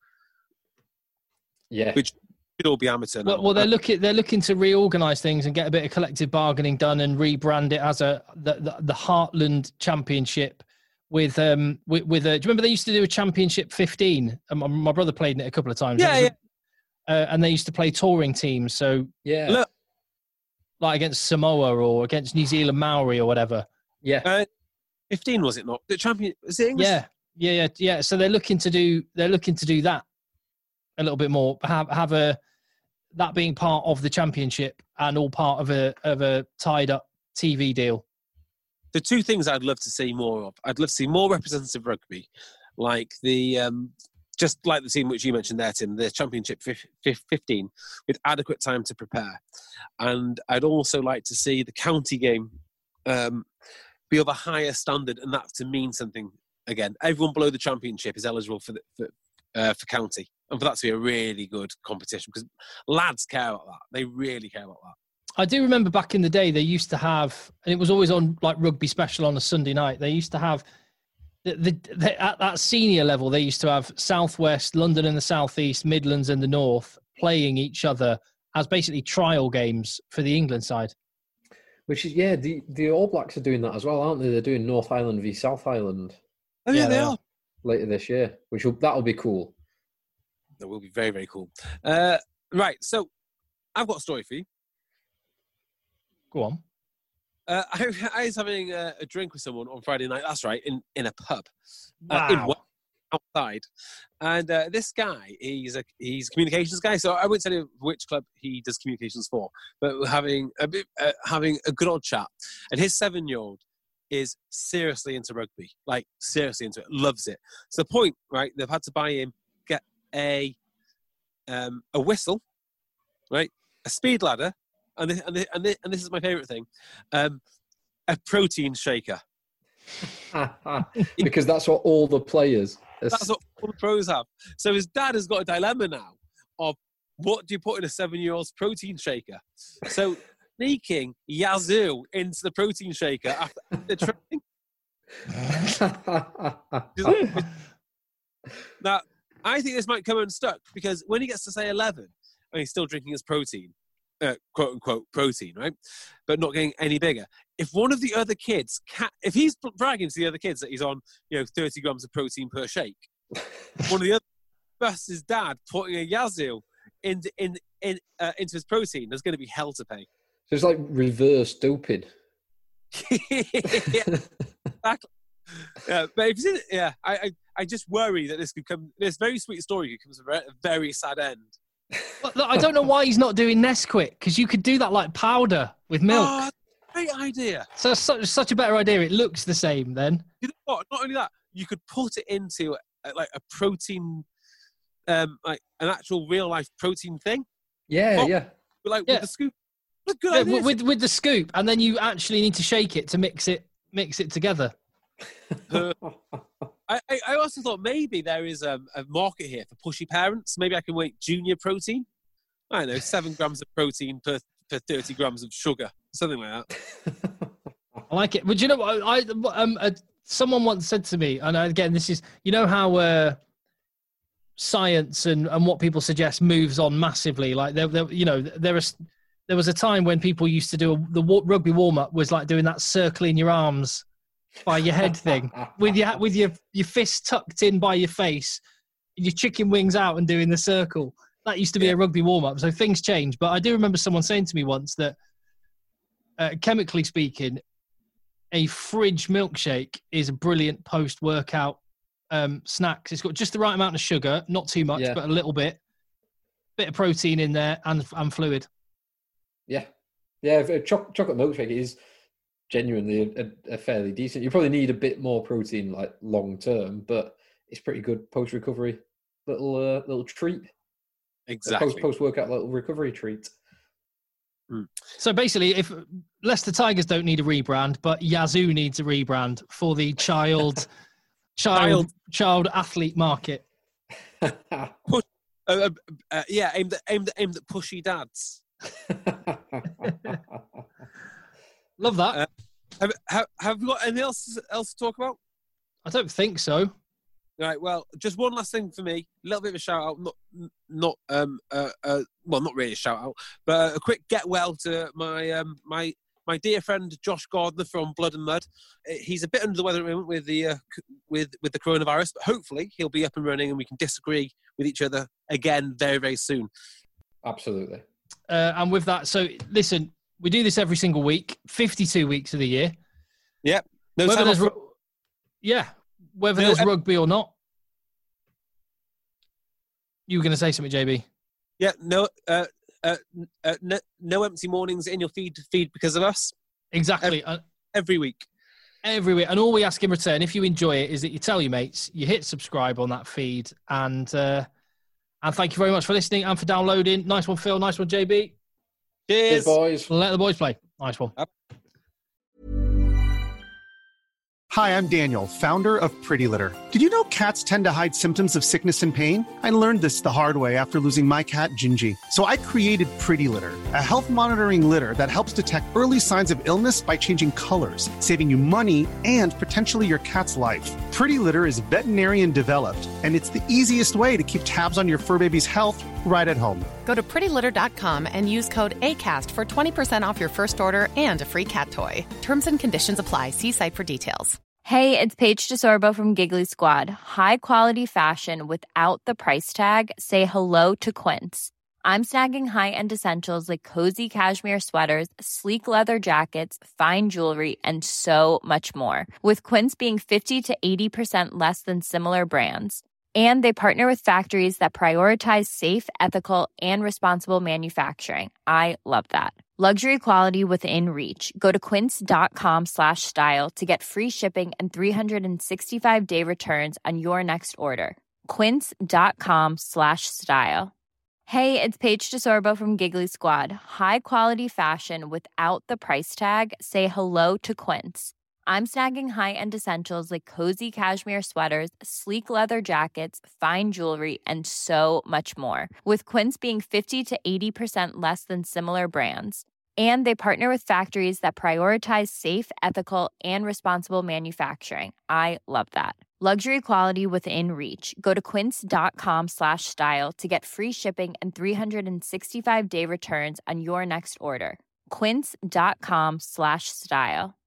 Yeah. which should all be amateur now. Well, well, they're looking they're looking to reorganise things and get a bit of collective bargaining done and rebrand it as a the the, the Heartland Championship. With um with, with a, do you remember they used to do a Championship fifteen? Um, my, my brother played in it a couple of times. Yeah, It was a- uh, and they used to play touring teams. So Yeah. Look, like against Samoa or against New Zealand Maori or whatever. Yeah. uh, fifteen was it not? The champion, is it English? Yeah, yeah, yeah, yeah. So they're looking to do they're looking to do that a little bit more. Have have a that being part of the championship and all part of a of a tied up T V deal. The two things I'd love to see more of. I'd love to see more representative rugby, like the um, just like the team which you mentioned there, Tim, the Championship fifteen, with adequate time to prepare. And I'd also like to see the county game um, be of a higher standard, and that to mean something again. Everyone below the Championship is eligible for the, for, uh, for county, and for that to be a really good competition because lads care about that. They really care about that. I do remember back in the day they used to have, and it was always on like Rugby Special on a Sunday night. They used to have the, the, the at that senior level. They used to have Southwest, London, and the Southeast, Midlands, and the North playing each other as basically trial games for the England side. Which is, yeah, the, the All Blacks are doing that as well, aren't they? They're doing North Island v South Island Oh, yeah, Yeah, they they are. are. later this year, which will, that'll be cool. That will be very, very cool. Uh, right, so I've got a story for you. Go on. Uh, I, I was having a, a drink with someone on Friday night. That's right, in, in a pub, uh, in Wow. Wa- outside. And uh, this guy, he's a he's a communications guy. So I won't tell you which club he does communications for, but we're having a bit, uh, having a good old chat. And his seven-year-old is seriously into rugby, like seriously into it, loves it. So the point, right? They've had to buy him get a um, a whistle, right? A speed ladder. And this, and, this, and, this, and this is my favourite thing, um, a protein shaker. Because that's what all the players. That's what all the pros have. So his dad has got a dilemma now of what do you put in a seven-year-old's protein shaker? So sneaking Yazoo into the protein shaker after the training. Now, I think this might come unstuck because when he gets to say eleven, and he's still drinking his protein, uh, quote unquote protein, right? But not getting any bigger. If one of the other kids, can, if he's bragging to the other kids that he's on, you know, thirty grams of protein per shake, one of the other busts his dad putting a Yazoo in, in, in, uh, into his protein, there's going to be hell to pay. So it's like reverse doping. Yeah, exactly. Yeah, but if you see, yeah, I, I, I just worry that this could come. This very sweet story could come to a very sad end. Well, look, I don't know why he's not doing Nesquik, because you could do that like powder with milk. Oh, great idea. So it's such, such a better idea. It looks the same then. You know what? Not only that, you could put it into a, like a protein, um, like an actual real life protein thing. Yeah, oh, yeah. Like yeah. with the scoop. What a good yeah, idea. with with the scoop, and then you actually need to shake it to mix it mix it together. uh, I, I also thought maybe there is a, a market here for pushy parents. Maybe I can make junior protein. I don't know, seven grams of protein per, per thirty grams of sugar, something like that. I like it. But you know what? I, um, uh, someone once said to me, and again, this is, you know how uh, science and, and what people suggest moves on massively. Like, there, there, you know, there is, there was a time when people used to do a, the rugby warm-up was like doing that circling your arms by your head thing with your with your your fists tucked in by your face, your chicken wings out and doing the circle. That used to be yeah. a rugby warm-up. So things change. But I do remember someone saying to me once that, uh, chemically speaking, a fridge milkshake is a brilliant post-workout um, snack. It's got just the right amount of sugar, not too much, yeah. but a little bit, bit of protein in there and and fluid. Yeah, yeah. A cho- chocolate milkshake is genuinely a, a fairly decent. You probably need a bit more protein, like long term, but it's pretty good post-recovery little uh, little treat. Exactly. Post post workout little recovery treat. Mm. So basically, if Leicester Tigers don't need a rebrand, but Yazoo needs a rebrand for the child, child, child athlete market. Push, uh, uh, yeah, aimed at, aimed at, aimed at pushy dads. Love that. Uh, have, have have we got anything else else to talk about? I don't think so. All right. Well, just one last thing for me. A little bit of a shout out. Not, not um, uh, uh, well, not really a shout out, but a quick get well to my um, my my dear friend Josh Gardner from Blood and Mud. He's a bit under the weather at the moment with the uh, with with the coronavirus, but hopefully he'll be up and running and we can disagree with each other again very very soon. Absolutely. Uh, and with that, so listen, we do this every single week, fifty-two weeks of the year. Yep. No whether time there's, off. Yeah. Whether No, there's uh, rugby or not. You were going to say something, J B? Yeah, no, uh, uh, uh, no, no empty mornings in your feed feed because of us. Exactly. Every, every week. Every week. And all we ask in return, if you enjoy it, is that you tell your mates, you hit subscribe on that feed. And uh, and thank you very much for listening and for downloading. Nice one, Phil. Nice one, J B. Cheers. Cheers, boys. Let the boys play. Nice one. Up. Hi, I'm Daniel, founder of Pretty Litter. Did you know cats tend to hide symptoms of sickness and pain? I learned this the hard way after losing my cat, Gingy. So I created Pretty Litter, a health monitoring litter that helps detect early signs of illness by changing colors, saving you money and potentially your cat's life. Pretty Litter is veterinarian developed, and it's the easiest way to keep tabs on your fur baby's health right at home. Go to pretty litter dot com and use code ACAST for twenty percent off your first order and a free cat toy. Terms and conditions apply. See site for details. Hey, it's Paige DeSorbo from Giggly Squad. High quality fashion without the price tag. Say hello to Quince. I'm snagging high-end essentials like cozy cashmere sweaters, sleek leather jackets, fine jewelry, and so much more. With Quince being fifty to eighty percent less than similar brands. And they partner with factories that prioritize safe, ethical, and responsible manufacturing. I love that. Luxury quality within reach. Go to quince.com slash style to get free shipping and three sixty-five day returns on your next order. Quince.com slash style. Hey, it's Paige DeSorbo from Giggly Squad. High quality fashion without the price tag. Say hello to Quince. I'm snagging high-end essentials like cozy cashmere sweaters, sleek leather jackets, fine jewelry, and so much more. With Quince being fifty to eighty percent less than similar brands. And they partner with factories that prioritize safe, ethical, and responsible manufacturing. I love that. Luxury quality within reach. Go to quince.com slash style to get free shipping and three sixty-five day returns on your next order. Quince.com slash style.